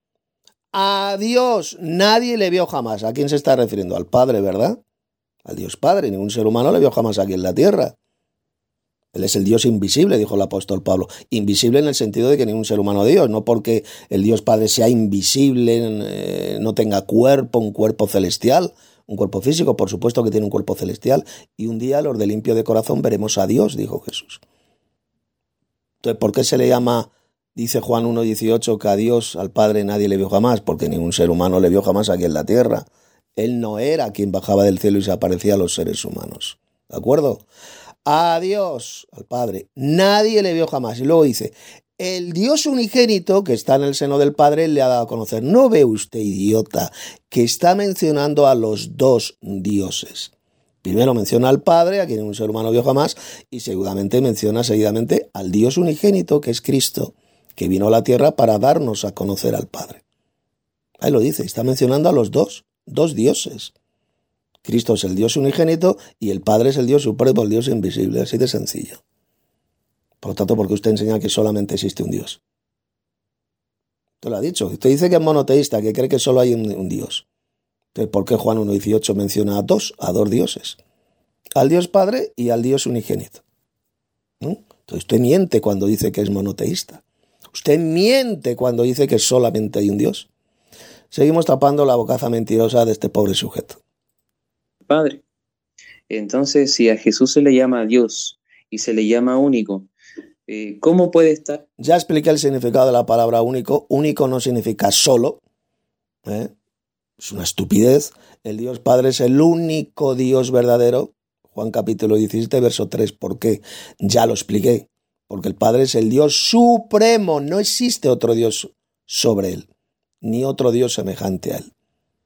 [SPEAKER 1] A Dios nadie le vio jamás. ¿A quién se está refiriendo? Al Padre, ¿verdad? Al Dios Padre. Ningún ser humano le vio jamás aquí en la tierra. Él es el Dios invisible, dijo el apóstol Pablo. Invisible en el sentido de que ningún ser humano es Dios, no porque el Dios Padre sea invisible, no tenga cuerpo, un cuerpo celestial, un cuerpo físico, por supuesto que tiene un cuerpo celestial. Y un día los de limpio de corazón veremos a Dios, dijo Jesús. Entonces, ¿por qué se le llama, dice Juan 1:18, que a Dios, al Padre, nadie le vio jamás? Porque ningún ser humano le vio jamás aquí en la tierra. Él no era quien bajaba del cielo y se aparecía a los seres humanos. ¿De acuerdo? A Dios, al Padre, nadie le vio jamás. Y luego dice, el Dios unigénito que está en el seno del Padre le ha dado a conocer. ¿No ve usted, idiota, que está mencionando a los dos dioses? Primero menciona al Padre, a quien un ser humano vio jamás, y seguramente menciona seguidamente al Dios unigénito, que es Cristo, que vino a la tierra para darnos a conocer al Padre. Ahí lo dice, está mencionando a los dos dioses. Cristo es el Dios unigénito y el Padre es el Dios supremo, el Dios invisible, así de sencillo. Por lo tanto, porque usted enseña que solamente existe un Dios. Usted lo ha dicho. Usted dice que es monoteísta, que cree que solo hay un Dios. Entonces, ¿por qué Juan 1:18 menciona a dos dioses? Al Dios Padre y al Dios unigénito. ¿No? Entonces, usted miente cuando dice que es monoteísta. Usted miente cuando dice que solamente hay un Dios. Seguimos tapando la bocaza mentirosa de este pobre sujeto.
[SPEAKER 2] Padre. Entonces, si a Jesús se le llama Dios y se le llama único, ¿cómo puede estar?
[SPEAKER 1] Ya expliqué el significado de la palabra único. Único no significa solo. Es una estupidez. El Dios Padre es el único Dios verdadero. Juan capítulo 17, verso 3. ¿Por qué? Ya lo expliqué. Porque el Padre es el Dios supremo. No existe otro Dios sobre él, ni otro Dios semejante a él.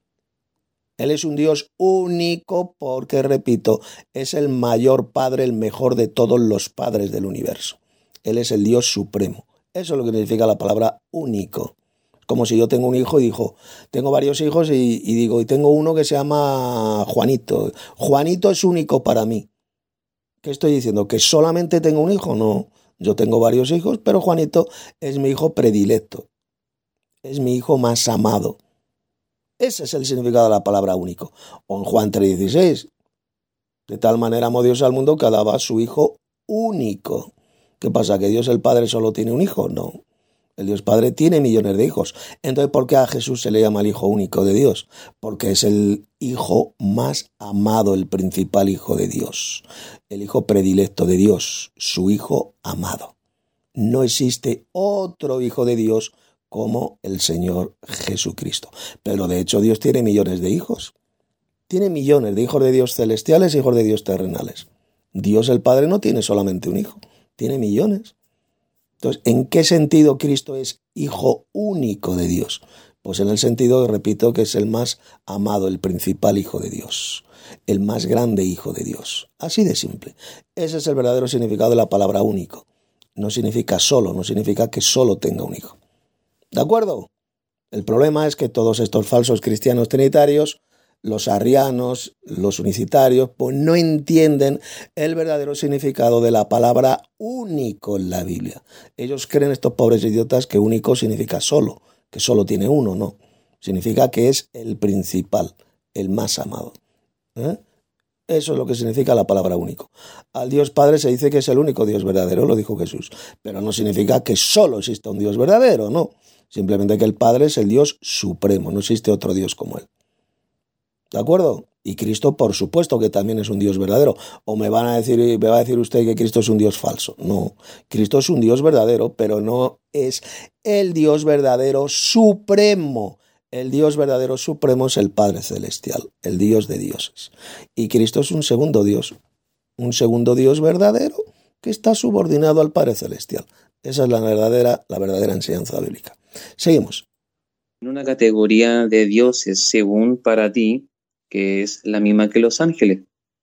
[SPEAKER 1] Él es un Dios único porque, repito, es el mayor Padre, el mejor de todos los padres del universo. Él es el Dios supremo. Eso es lo que significa la palabra único. Como si yo tengo un hijo y tengo varios hijos y tengo uno que se llama Juanito. Juanito es único para mí. ¿Qué estoy diciendo? ¿Que solamente tengo un hijo? No, yo tengo varios hijos, pero Juanito es mi hijo predilecto. Es mi hijo más amado. Ese es el significado de la palabra único. O en Juan 3:16. De tal manera amó Dios al mundo que daba a su hijo único. ¿Qué pasa? ¿Que Dios el Padre solo tiene un hijo? No. El Dios Padre tiene millones de hijos. Entonces, ¿por qué a Jesús se le llama el hijo único de Dios? Porque es el hijo más amado, el principal hijo de Dios. El hijo predilecto de Dios, su hijo amado. No existe otro hijo de Dios como el Señor Jesucristo. Pero de hecho Dios tiene millones de hijos. Tiene millones de hijos de Dios celestiales y hijos de Dios terrenales. Dios el Padre no tiene solamente un hijo, tiene millones. Entonces, ¿en qué sentido Cristo es hijo único de Dios? Pues en el sentido, repito, que es el más amado, el principal hijo de Dios, el más grande hijo de Dios. Así de simple. Ese es el verdadero significado de la palabra único. No significa solo, no significa que solo tenga un hijo. ¿De acuerdo? El problema es que todos estos falsos cristianos trinitarios, los arrianos, los unicitarios, pues no entienden el verdadero significado de la palabra único en la Biblia. Ellos creen, estos pobres idiotas, que único significa solo, que solo tiene uno, no. Significa que es el principal, el más amado. Eso es lo que significa la palabra único. Al Dios Padre se dice que es el único Dios verdadero, lo dijo Jesús, pero no significa que solo exista un Dios verdadero, no. Simplemente que el Padre es el Dios supremo, no existe otro Dios como Él. ¿De acuerdo? Y Cristo, por supuesto que también es un Dios verdadero. O me va a decir usted que Cristo es un Dios falso. No, Cristo es un Dios verdadero, pero no es el Dios verdadero supremo. El Dios verdadero supremo es el Padre Celestial, el Dios de dioses. Y Cristo es un segundo Dios verdadero que está subordinado al Padre Celestial. Esa es la verdadera enseñanza bíblica. Seguimos.
[SPEAKER 2] En una categoría de dioses, según para ti, que es la misma que los ángeles.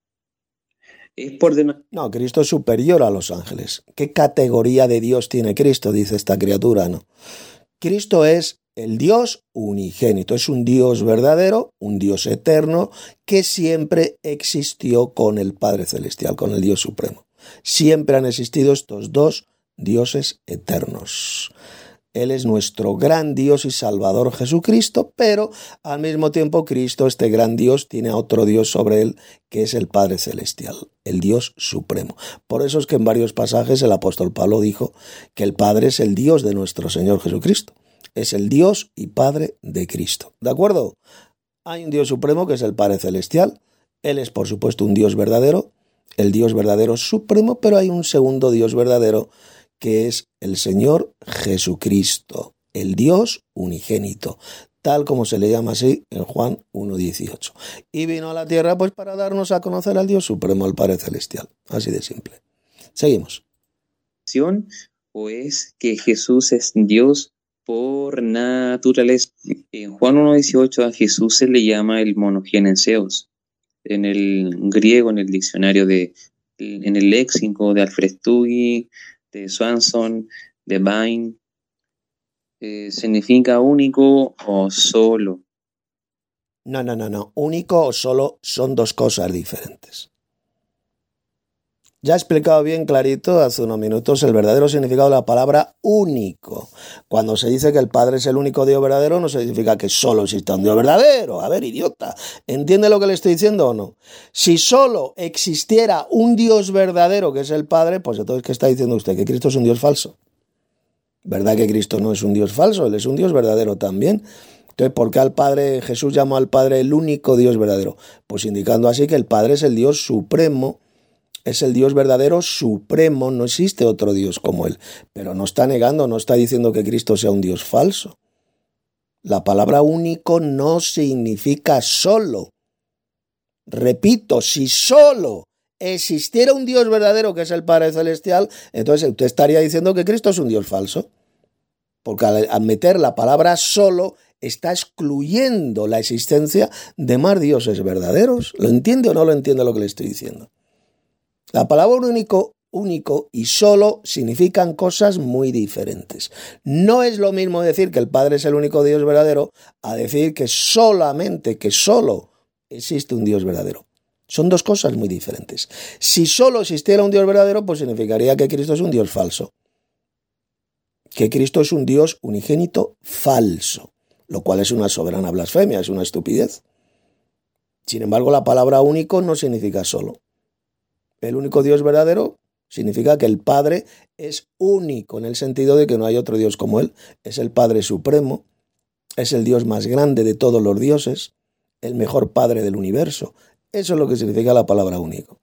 [SPEAKER 1] No, Cristo es superior a los ángeles. ¿Qué categoría de Dios tiene Cristo? Dice esta criatura, ¿no? Cristo es el Dios unigénito, es un Dios verdadero, un Dios eterno, que siempre existió con el Padre Celestial, con el Dios Supremo. Siempre han existido estos dos dioses eternos. Él es nuestro gran Dios y Salvador Jesucristo, pero al mismo tiempo Cristo, este gran Dios, tiene a otro Dios sobre él, que es el Padre Celestial, el Dios Supremo. Por eso es que en varios pasajes el apóstol Pablo dijo que el Padre es el Dios de nuestro Señor Jesucristo. Es el Dios y Padre de Cristo. ¿De acuerdo? Hay un Dios Supremo que es el Padre Celestial. Él es, por supuesto, un Dios verdadero, el Dios verdadero supremo, pero hay un segundo Dios verdadero que es el Señor Jesucristo, el Dios unigénito, tal como se le llama así en Juan 1:18. Y vino a la tierra pues para darnos a conocer al Dios Supremo, al Padre Celestial. Así de simple. Seguimos.
[SPEAKER 2] ¿O es que Jesús es Dios por naturaleza? En Juan 1:18 a Jesús se le llama el monogéneseos. En el griego, en el diccionario en el léxico de Alfred Stuggy, de Swanson, de Vine, significa único o solo.
[SPEAKER 1] No. Único o solo son dos cosas diferentes. Ya he explicado bien clarito hace unos minutos el verdadero significado de la palabra único. Cuando se dice que el Padre es el único Dios verdadero, no significa que solo exista un Dios verdadero. A ver, idiota, ¿entiende lo que le estoy diciendo o no? Si solo existiera un Dios verdadero, que es el Padre, pues entonces, ¿qué está diciendo usted? ¿Que Cristo es un Dios falso? ¿Verdad que Cristo no es un Dios falso? Él es un Dios verdadero también. Entonces, ¿por qué Jesús llamó al Padre el único Dios verdadero? Pues indicando así que el Padre es el Dios supremo, es el Dios verdadero supremo, no existe otro Dios como Él. Pero no está negando, no está diciendo que Cristo sea un Dios falso. La palabra único no significa solo. Repito, si solo existiera un Dios verdadero que es el Padre Celestial, entonces usted estaría diciendo que Cristo es un Dios falso. Porque al meter la palabra solo, está excluyendo la existencia de más dioses verdaderos. ¿Lo entiende o no lo entiende lo que le estoy diciendo? La palabra único y solo significan cosas muy diferentes. No es lo mismo decir que el Padre es el único Dios verdadero a decir que solo existe un Dios verdadero. Son dos cosas muy diferentes. Si solo existiera un Dios verdadero, pues significaría que Cristo es un Dios falso. Que Cristo es un Dios unigénito falso, lo cual es una soberana blasfemia, es una estupidez. Sin embargo, la palabra único no significa solo. El único Dios verdadero significa que el Padre es único, en el sentido de que no hay otro Dios como Él. Es el Padre Supremo, es el Dios más grande de todos los dioses, el mejor Padre del universo. Eso es lo que significa la palabra único.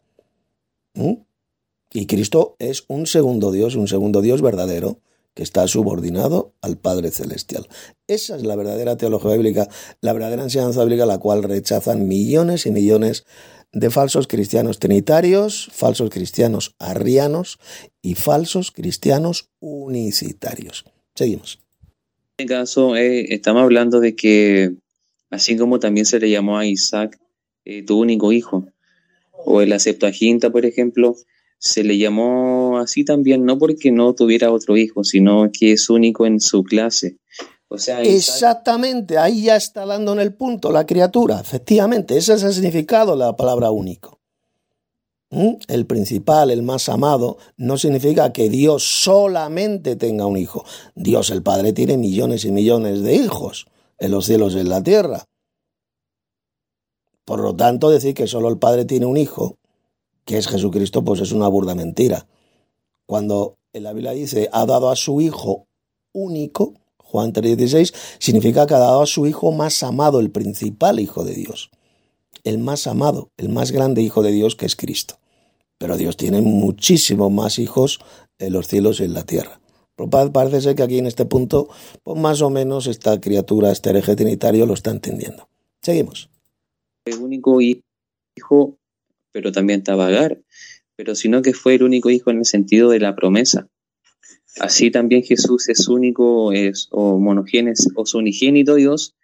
[SPEAKER 1] Y Cristo es un segundo Dios verdadero, que está subordinado al Padre Celestial. Esa es la verdadera teología bíblica, la verdadera enseñanza bíblica, la cual rechazan millones y millones de falsos cristianos trinitarios, falsos cristianos arrianos y falsos cristianos unicitarios. Seguimos.
[SPEAKER 2] En este caso, estamos hablando de que, así como también se le llamó a Isaac tu único hijo, o en la Septuaginta, por ejemplo, se le llamó así también, no porque no tuviera otro hijo, sino que es único en su clase. O sea,
[SPEAKER 1] exactamente, ahí ya está dando en el punto la criatura, efectivamente, ese es el significado de la palabra único. El principal, el más amado, no significa que Dios solamente tenga un hijo. Dios el Padre tiene millones y millones de hijos en los cielos y en la tierra. Por lo tanto, decir que solo el Padre tiene un hijo, que es Jesucristo, pues es una burda mentira. Cuando en la Biblia dice, ha dado a su hijo único, Juan 3:16, significa que ha dado a su hijo más amado, el principal hijo de Dios. El más amado, el más grande hijo de Dios, que es Cristo. Pero Dios tiene muchísimos más hijos en los cielos y en la tierra. Pero parece ser que aquí en este punto, pues más o menos esta criatura, este hereje trinitario, lo está entendiendo. Seguimos.
[SPEAKER 2] El único hijo, pero también estaba Agar, pero sino que fue el único hijo en el sentido de la promesa. Así también Jesús es único, o monogénes, o su unigénito Dios,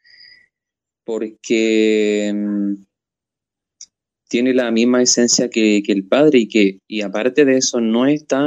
[SPEAKER 2] porque tiene la misma esencia que el Padre, y aparte de eso no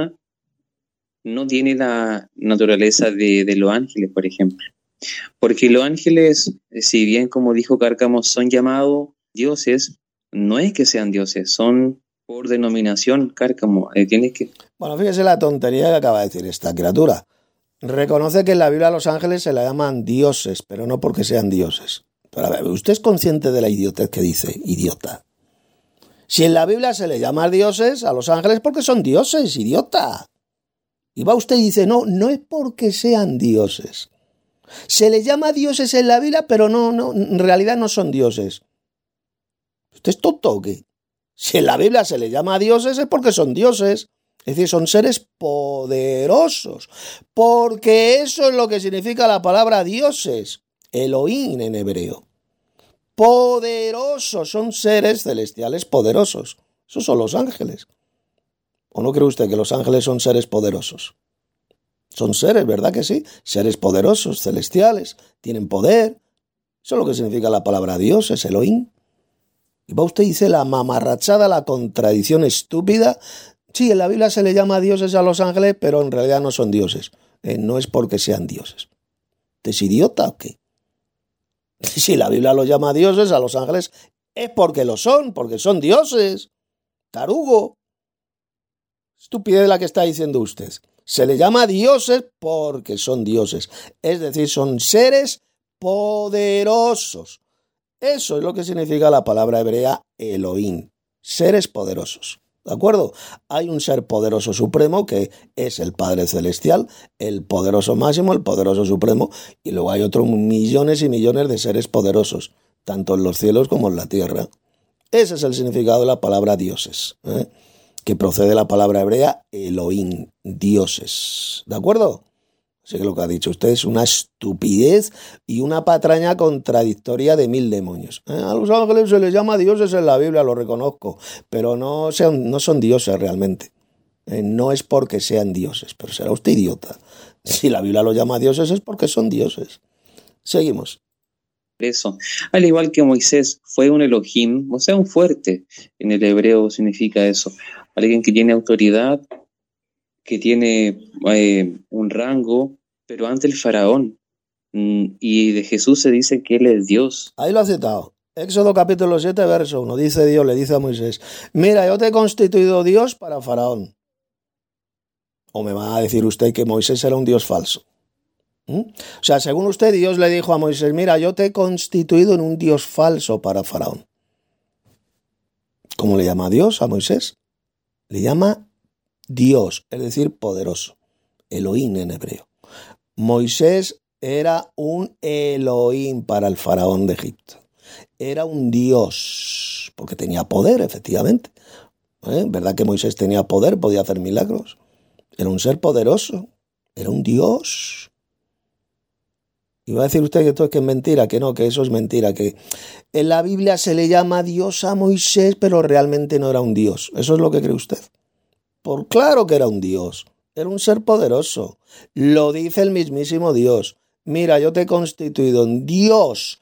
[SPEAKER 2] tiene la naturaleza de los ángeles, por ejemplo. Porque los ángeles, si bien como dijo Cárcamo, son llamados dioses, no es que sean dioses, son por denominación. Cárcamo, tienes que...
[SPEAKER 1] Bueno, fíjese la tontería que acaba de decir esta criatura. Reconoce que en la Biblia a los ángeles se la llaman dioses, pero no porque sean dioses. Pero a ver, ¿usted es consciente de la idiotez que dice? Idiota. Si en la Biblia se le llama dioses a los ángeles porque son dioses, idiota. Y va usted y dice, no es porque sean dioses. Se les llama dioses en la Biblia, pero no, en realidad no son dioses. ¿Usted es tonto o qué? Si en la Biblia se les llama dioses es porque son dioses. Es decir, son seres poderosos. Porque eso es lo que significa la palabra dioses. Elohim en hebreo. Poderosos, son seres celestiales poderosos. Esos son los ángeles. ¿O no cree usted que los ángeles son seres poderosos? Son seres, ¿verdad que sí? Seres poderosos, celestiales, tienen poder. Eso es lo que significa la palabra Dios, es Elohim. Y va usted y dice la mamarrachada, la contradicción estúpida. Sí, en la Biblia se le llama dioses a los ángeles, pero en realidad no son dioses. No es porque sean dioses. ¿Usted es idiota o qué? Si la Biblia los llama dioses a los ángeles, es porque lo son, porque son dioses. Tarugo. Estupidez la que está diciendo usted. Se le llama dioses porque son dioses. Es decir, son seres poderosos. Eso es lo que significa la palabra hebrea Elohim. Seres poderosos. ¿De acuerdo? Hay un ser poderoso supremo que es el Padre Celestial, el poderoso máximo, el poderoso supremo, y luego hay otros millones y millones de seres poderosos, tanto en los cielos como en la tierra. Ese es el significado de la palabra dioses, que procede de la palabra hebrea Elohim, dioses. ¿De acuerdo? Así que lo que ha dicho usted es una estupidez y una patraña contradictoria de mil demonios. A los ángeles se les llama dioses en la Biblia, lo reconozco, pero no son dioses realmente. No es porque sean dioses, pero será usted idiota. Si la Biblia lo llama dioses es porque son dioses. Seguimos.
[SPEAKER 2] Eso. Al igual que Moisés fue un Elohim, o sea, un fuerte. En el hebreo significa eso. Alguien que tiene autoridad, que tiene un rango, pero ante el faraón. Y de Jesús se dice que él es Dios.
[SPEAKER 1] Ahí lo ha citado. Éxodo capítulo 7, verso 1. Dice Dios, le dice a Moisés, mira, yo te he constituido Dios para faraón. O me va a decir usted que Moisés era un Dios falso. O sea, según usted, Dios le dijo a Moisés, mira, yo te he constituido en un Dios falso para faraón. ¿Cómo le llama a Dios a Moisés? Le llama Dios, es decir, poderoso. Elohim en hebreo. Moisés era un Elohim para el faraón de Egipto. Era un Dios, porque tenía poder, efectivamente. ¿Verdad que Moisés tenía poder, podía hacer milagros? Era un ser poderoso, era un Dios. Y va a decir usted que esto es mentira, que no, que eso es mentira, que en la Biblia se le llama Dios a Moisés, pero realmente no era un Dios. ¿Eso es lo que cree usted? Por claro que era un Dios, era un ser poderoso. Lo dice el mismísimo Dios. Mira, yo te he constituido en Dios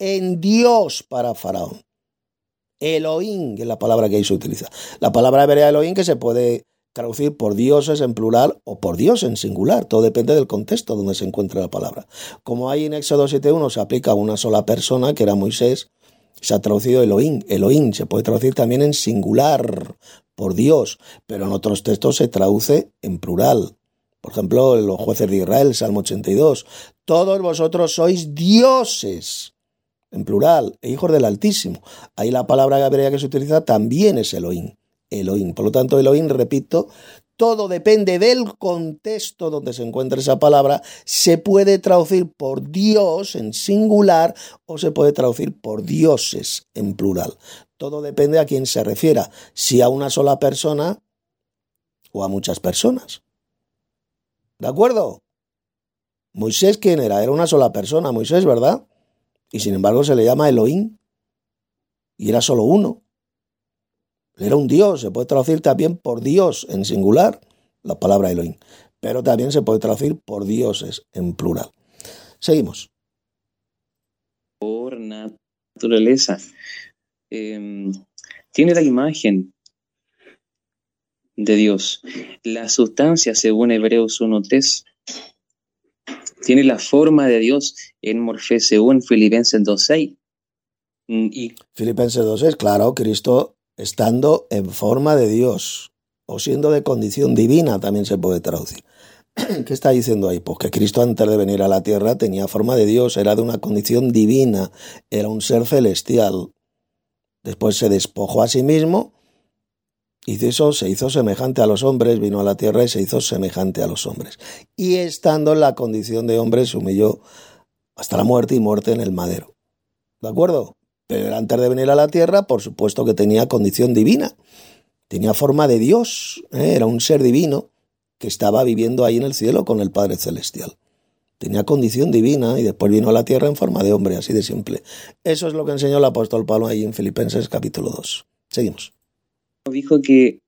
[SPEAKER 1] para faraón. Elohim, que es la palabra que ahí se utiliza. La palabra hebrea Elohim que se puede traducir por dioses en plural o por Dios en singular. Todo depende del contexto donde se encuentra la palabra. Como ahí en Éxodo 7.1 se aplica a una sola persona, que era Moisés, se ha traducido Elohim. Elohim se puede traducir también en singular, por Dios, pero en otros textos se traduce en plural. Por ejemplo, en los jueces de Israel, Salmo 82. Todos vosotros sois dioses en plural, e hijos del Altísimo. Ahí la palabra hebrea que se utiliza también es Elohim. Elohim. Por lo tanto, Elohim, repito, todo depende del contexto donde se encuentra esa palabra. Se puede traducir por Dios en singular o se puede traducir por dioses en plural. Todo depende a quién se refiera, si a una sola persona o a muchas personas. ¿De acuerdo? Moisés, ¿quién era? Era una sola persona, Moisés, ¿verdad? Y sin embargo se le llama Elohim. Y era solo uno. Era un Dios, se puede traducir también por Dios en singular, la palabra Elohim. Pero también se puede traducir por dioses en plural. Seguimos.
[SPEAKER 2] Por naturaleza. Tiene la imagen de Dios. La sustancia, según Hebreos 1:3. Tiene la forma de Dios en Morfeo, según Filipenses 2:6.
[SPEAKER 1] Filipenses 2:6, claro, Cristo estando en forma de Dios o siendo de condición divina también se puede traducir. ¿Qué está diciendo ahí? Pues que Cristo antes de venir a la tierra tenía forma de Dios, era de una condición divina, era un ser celestial. Después se despojó a sí mismo y se hizo semejante a los hombres, vino a la tierra y se hizo semejante a los hombres. Y estando en la condición de hombre se humilló hasta la muerte y muerte en el madero. ¿De acuerdo? Pero antes de venir a la tierra, por supuesto que tenía condición divina. Tenía forma de Dios, era un ser divino que estaba viviendo ahí en el cielo con el Padre Celestial. Tenía condición divina y después vino a la tierra en forma de hombre, así de simple. Eso es lo que enseñó el apóstol Pablo ahí en Filipenses capítulo 2. Seguimos.
[SPEAKER 2] Dijo que,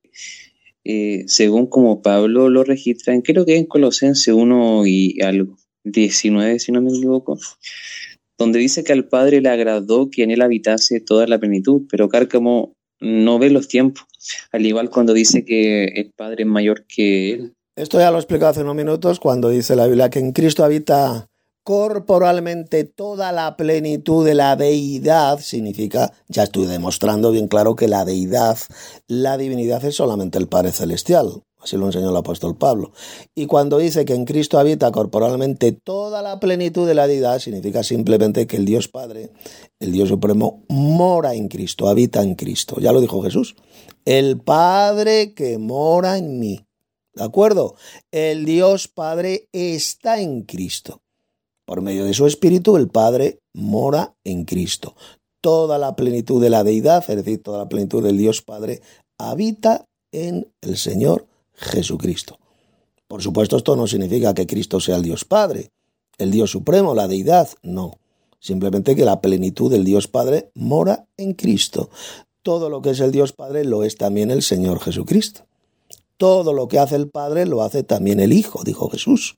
[SPEAKER 2] según como Pablo lo registra, creo que en Colosenses 1 y algo, 19, si no me equivoco, donde dice que al Padre le agradó que en él habitase toda la plenitud, pero Cárcamo no ve los tiempos, al igual cuando dice que el Padre es mayor que él.
[SPEAKER 1] Esto ya lo he explicado hace unos minutos cuando dice la Biblia que en Cristo habita corporalmente toda la plenitud de la deidad. Significa, ya estoy demostrando bien claro que la deidad, la divinidad es solamente el Padre Celestial. Así lo enseñó el apóstol Pablo. Y cuando dice que en Cristo habita corporalmente toda la plenitud de la deidad, significa simplemente que el Dios Padre, el Dios Supremo, mora en Cristo, habita en Cristo. Ya lo dijo Jesús. El Padre que mora en mí. ¿De acuerdo? El Dios Padre está en Cristo. Por medio de su Espíritu, el Padre mora en Cristo. Toda la plenitud de la deidad, es decir, toda la plenitud del Dios Padre, habita en el Señor Jesucristo. Por supuesto, esto no significa que Cristo sea el Dios Padre, el Dios Supremo, la deidad, no. Simplemente que la plenitud del Dios Padre mora en Cristo. Todo lo que es el Dios Padre lo es también el Señor Jesucristo. Todo lo que hace el Padre lo hace también el Hijo, dijo Jesús.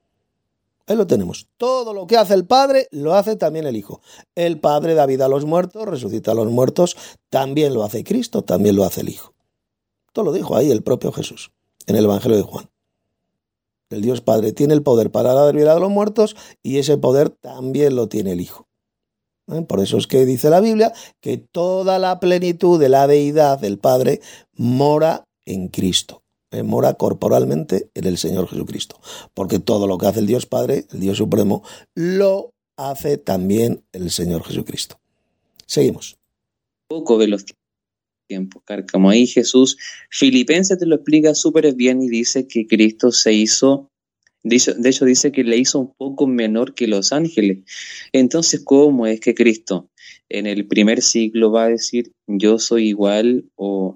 [SPEAKER 1] Ahí lo tenemos. Todo lo que hace el Padre lo hace también el Hijo. El Padre da vida a los muertos, resucita a los muertos, también lo hace Cristo, también lo hace el Hijo. Esto lo dijo ahí el propio Jesús, en el Evangelio de Juan. El Dios Padre tiene el poder para dar vida a los muertos y ese poder también lo tiene el Hijo. Por eso es que dice la Biblia que toda la plenitud de la deidad del Padre mora en Cristo. Mora corporalmente en el Señor Jesucristo. Porque todo lo que hace el Dios Padre, el Dios Supremo, lo hace también el Señor Jesucristo. Seguimos.
[SPEAKER 2] Poco de los tiempos, Cárcamo. Ahí Jesús, Filipenses te lo explica súper bien y dice que Cristo se hizo, de hecho dice que le hizo un poco menor que los ángeles. Entonces, ¿cómo es que Cristo en el primer siglo va a decir yo soy igual o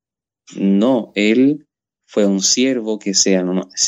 [SPEAKER 2] no? Él fue un siervo que se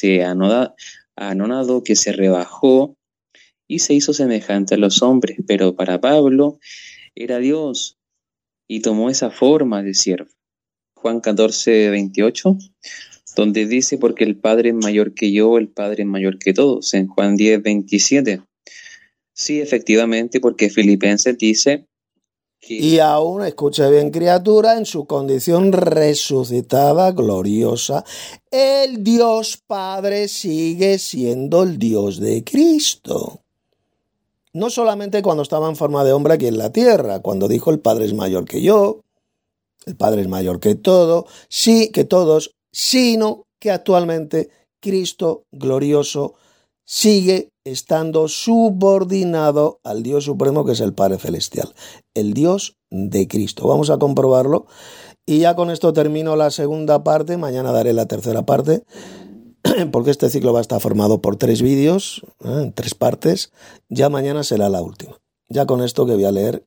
[SPEAKER 2] anonadó, que se rebajó y se hizo semejante a los hombres. Pero para Pablo era Dios y tomó esa forma de siervo. Juan 14:28, donde dice porque el Padre es mayor que yo, el Padre es mayor que todos. En Juan 10:27. Sí, efectivamente, porque Filipenses dice
[SPEAKER 1] y aún, escuche bien, criatura, en su condición resucitada, gloriosa, el Dios Padre sigue siendo el Dios de Cristo. No solamente cuando estaba en forma de hombre aquí en la tierra, cuando dijo el Padre es mayor que yo, el Padre es mayor que todo, sí, que todos, sino que actualmente Cristo glorioso sigue estando subordinado al Dios supremo, que es el Padre Celestial, el Dios de Cristo. Vamos a comprobarlo y ya con esto termino la segunda parte. Mañana daré la tercera parte, porque este ciclo va a estar formado por 3 vídeos, en 3 partes. Ya mañana será la última. Ya con esto que voy a leer,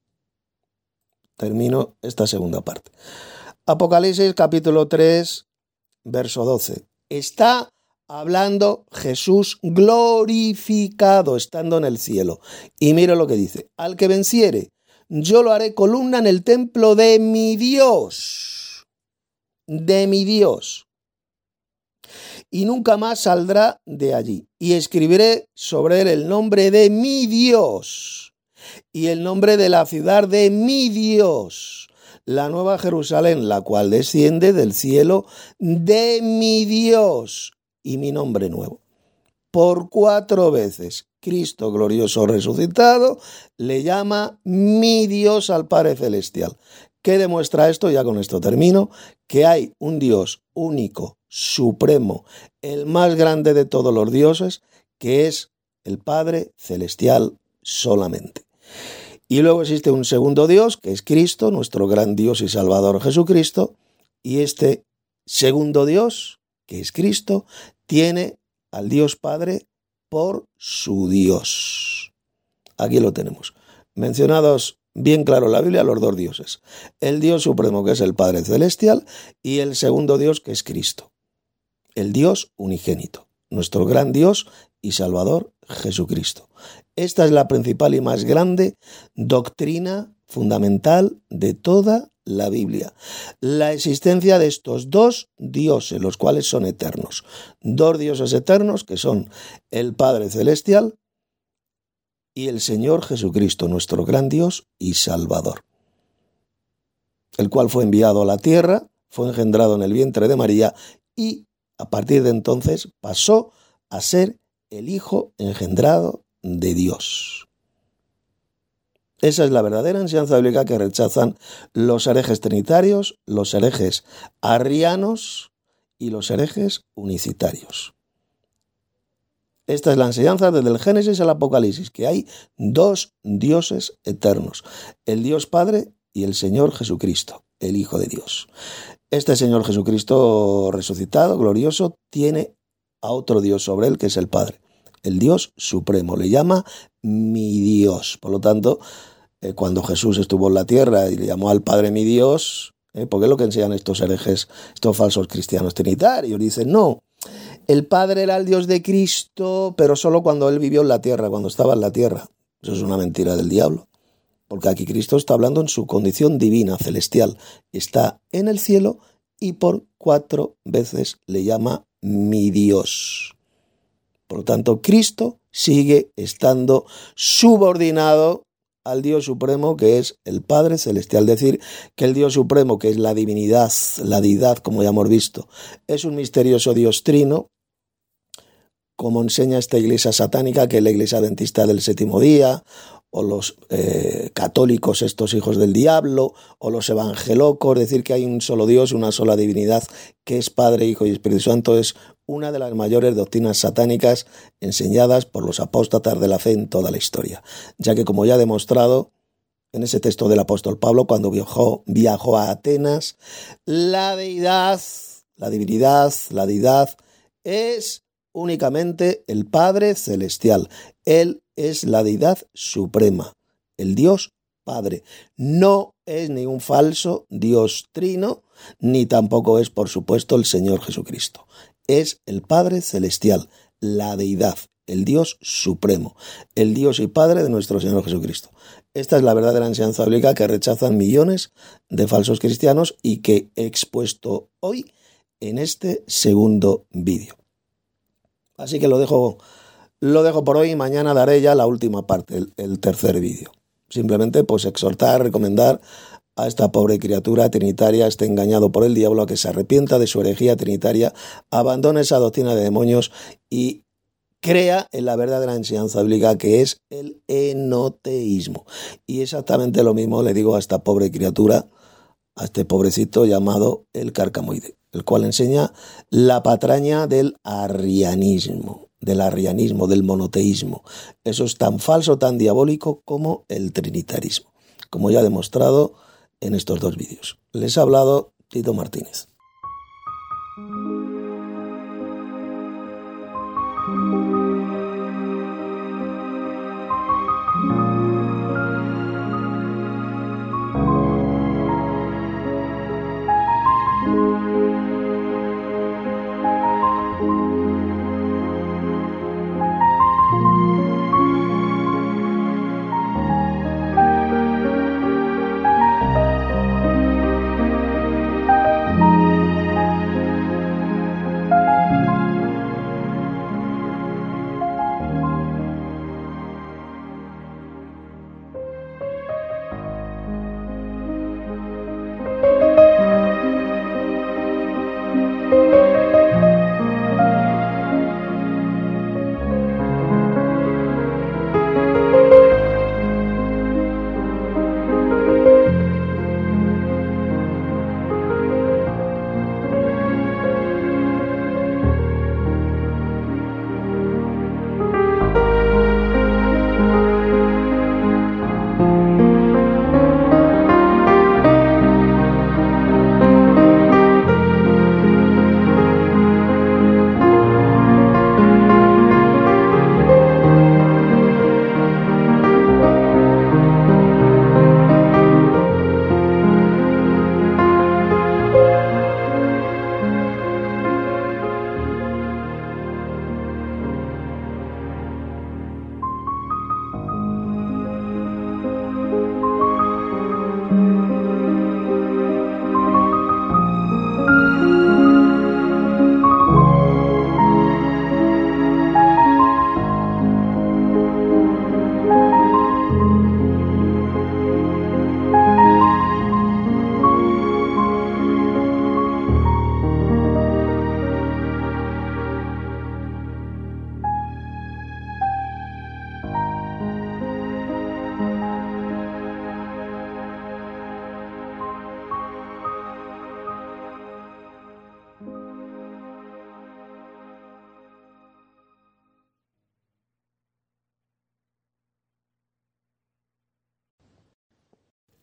[SPEAKER 1] termino esta segunda parte. Apocalipsis capítulo 3, verso 12. Está hablando Jesús glorificado, estando en el cielo. Y mira lo que dice: al que venciere, yo lo haré columna en el templo de mi Dios. De mi Dios. Y nunca más saldrá de allí. Y escribiré sobre él el nombre de mi Dios y el nombre de la ciudad de mi Dios, la nueva Jerusalén, la cual desciende del cielo de mi Dios, y mi nombre nuevo. Por 4 veces Cristo glorioso resucitado le llama mi Dios al Padre Celestial. ¿Qué demuestra esto? Ya con esto termino. Que hay un Dios único, supremo, el más grande de todos los dioses, que es el Padre Celestial solamente. Y luego existe un segundo Dios, que es Cristo, nuestro gran Dios y Salvador Jesucristo, y este segundo Dios, que es Cristo, tiene al Dios Padre por su Dios. Aquí lo tenemos. Mencionados bien claro en la Biblia los 2 dioses. El Dios supremo, que es el Padre Celestial, y el segundo Dios, que es Cristo. El Dios unigénito, nuestro gran Dios y Salvador Jesucristo. Esta es la principal y más grande doctrina fundamental de toda la Biblia. La existencia de estos 2 dioses, los cuales son eternos. 2 dioses eternos que son el Padre Celestial y el Señor Jesucristo, nuestro gran Dios y Salvador, el cual fue enviado a la tierra, fue engendrado en el vientre de María y a partir de entonces pasó a ser el Hijo engendrado de Dios. Esa es la verdadera enseñanza bíblica que rechazan los herejes trinitarios, los herejes arrianos y los herejes unicitarios. Esta es la enseñanza desde el Génesis al Apocalipsis, que hay 2 dioses eternos, el Dios Padre y el Señor Jesucristo, el Hijo de Dios. Este Señor Jesucristo resucitado, glorioso, tiene a otro Dios sobre él, que es el Padre, el Dios supremo. Le llama mi Dios. Por lo tanto, cuando Jesús estuvo en la tierra y le llamó al Padre mi Dios, porque es lo que enseñan estos herejes, estos falsos cristianos trinitarios. Dicen, no, el Padre era el Dios de Cristo, pero solo cuando él vivió en la tierra, cuando estaba en la tierra. Eso es una mentira del diablo. Porque aquí Cristo está hablando en su condición divina, celestial. Está en el cielo y por 4 veces le llama mi Dios. Por lo tanto, Cristo sigue estando subordinado al Dios supremo, que es el Padre Celestial. Decir que el Dios supremo, que es la divinidad, la deidad, como ya hemos visto, es un misterioso Dios trino, como enseña esta iglesia satánica, que es la iglesia adventista del 7º día, o los católicos, estos hijos del diablo, o los evangelocos. Decir que hay un solo Dios, una sola divinidad, que es Padre, Hijo y Espíritu Santo, es una de las mayores doctrinas satánicas enseñadas por los apóstatas de la fe en toda la historia, ya que, como ya he demostrado en ese texto del apóstol Pablo, cuando viajó a Atenas, la deidad, la divinidad, la deidad es únicamente el Padre Celestial. Él es la deidad suprema, el Dios Padre. No es ni un falso Dios trino, ni tampoco es, por supuesto, el Señor Jesucristo. Es el Padre Celestial, la deidad, el Dios supremo, el Dios y Padre de nuestro Señor Jesucristo. Esta es la verdadera enseñanza bíblica que rechazan millones de falsos cristianos y que he expuesto hoy en este segundo vídeo. Así que lo dejo por hoy y mañana daré ya la última parte, el tercer vídeo. Simplemente pues exhortar, recomendar a esta pobre criatura trinitaria, esté engañado por el diablo, a que se arrepienta de su herejía trinitaria, abandone esa doctrina de demonios y crea en la verdadera enseñanza bíblica, que es el enoteísmo. Y exactamente lo mismo le digo a esta pobre criatura, a este pobrecito llamado el Carcamoide, el cual enseña la patraña del arrianismo, del arrianismo, del monoteísmo. Eso es tan falso, tan diabólico como el trinitarismo, como ya he demostrado en estos 2 vídeos. Les ha hablado Tito Martínez.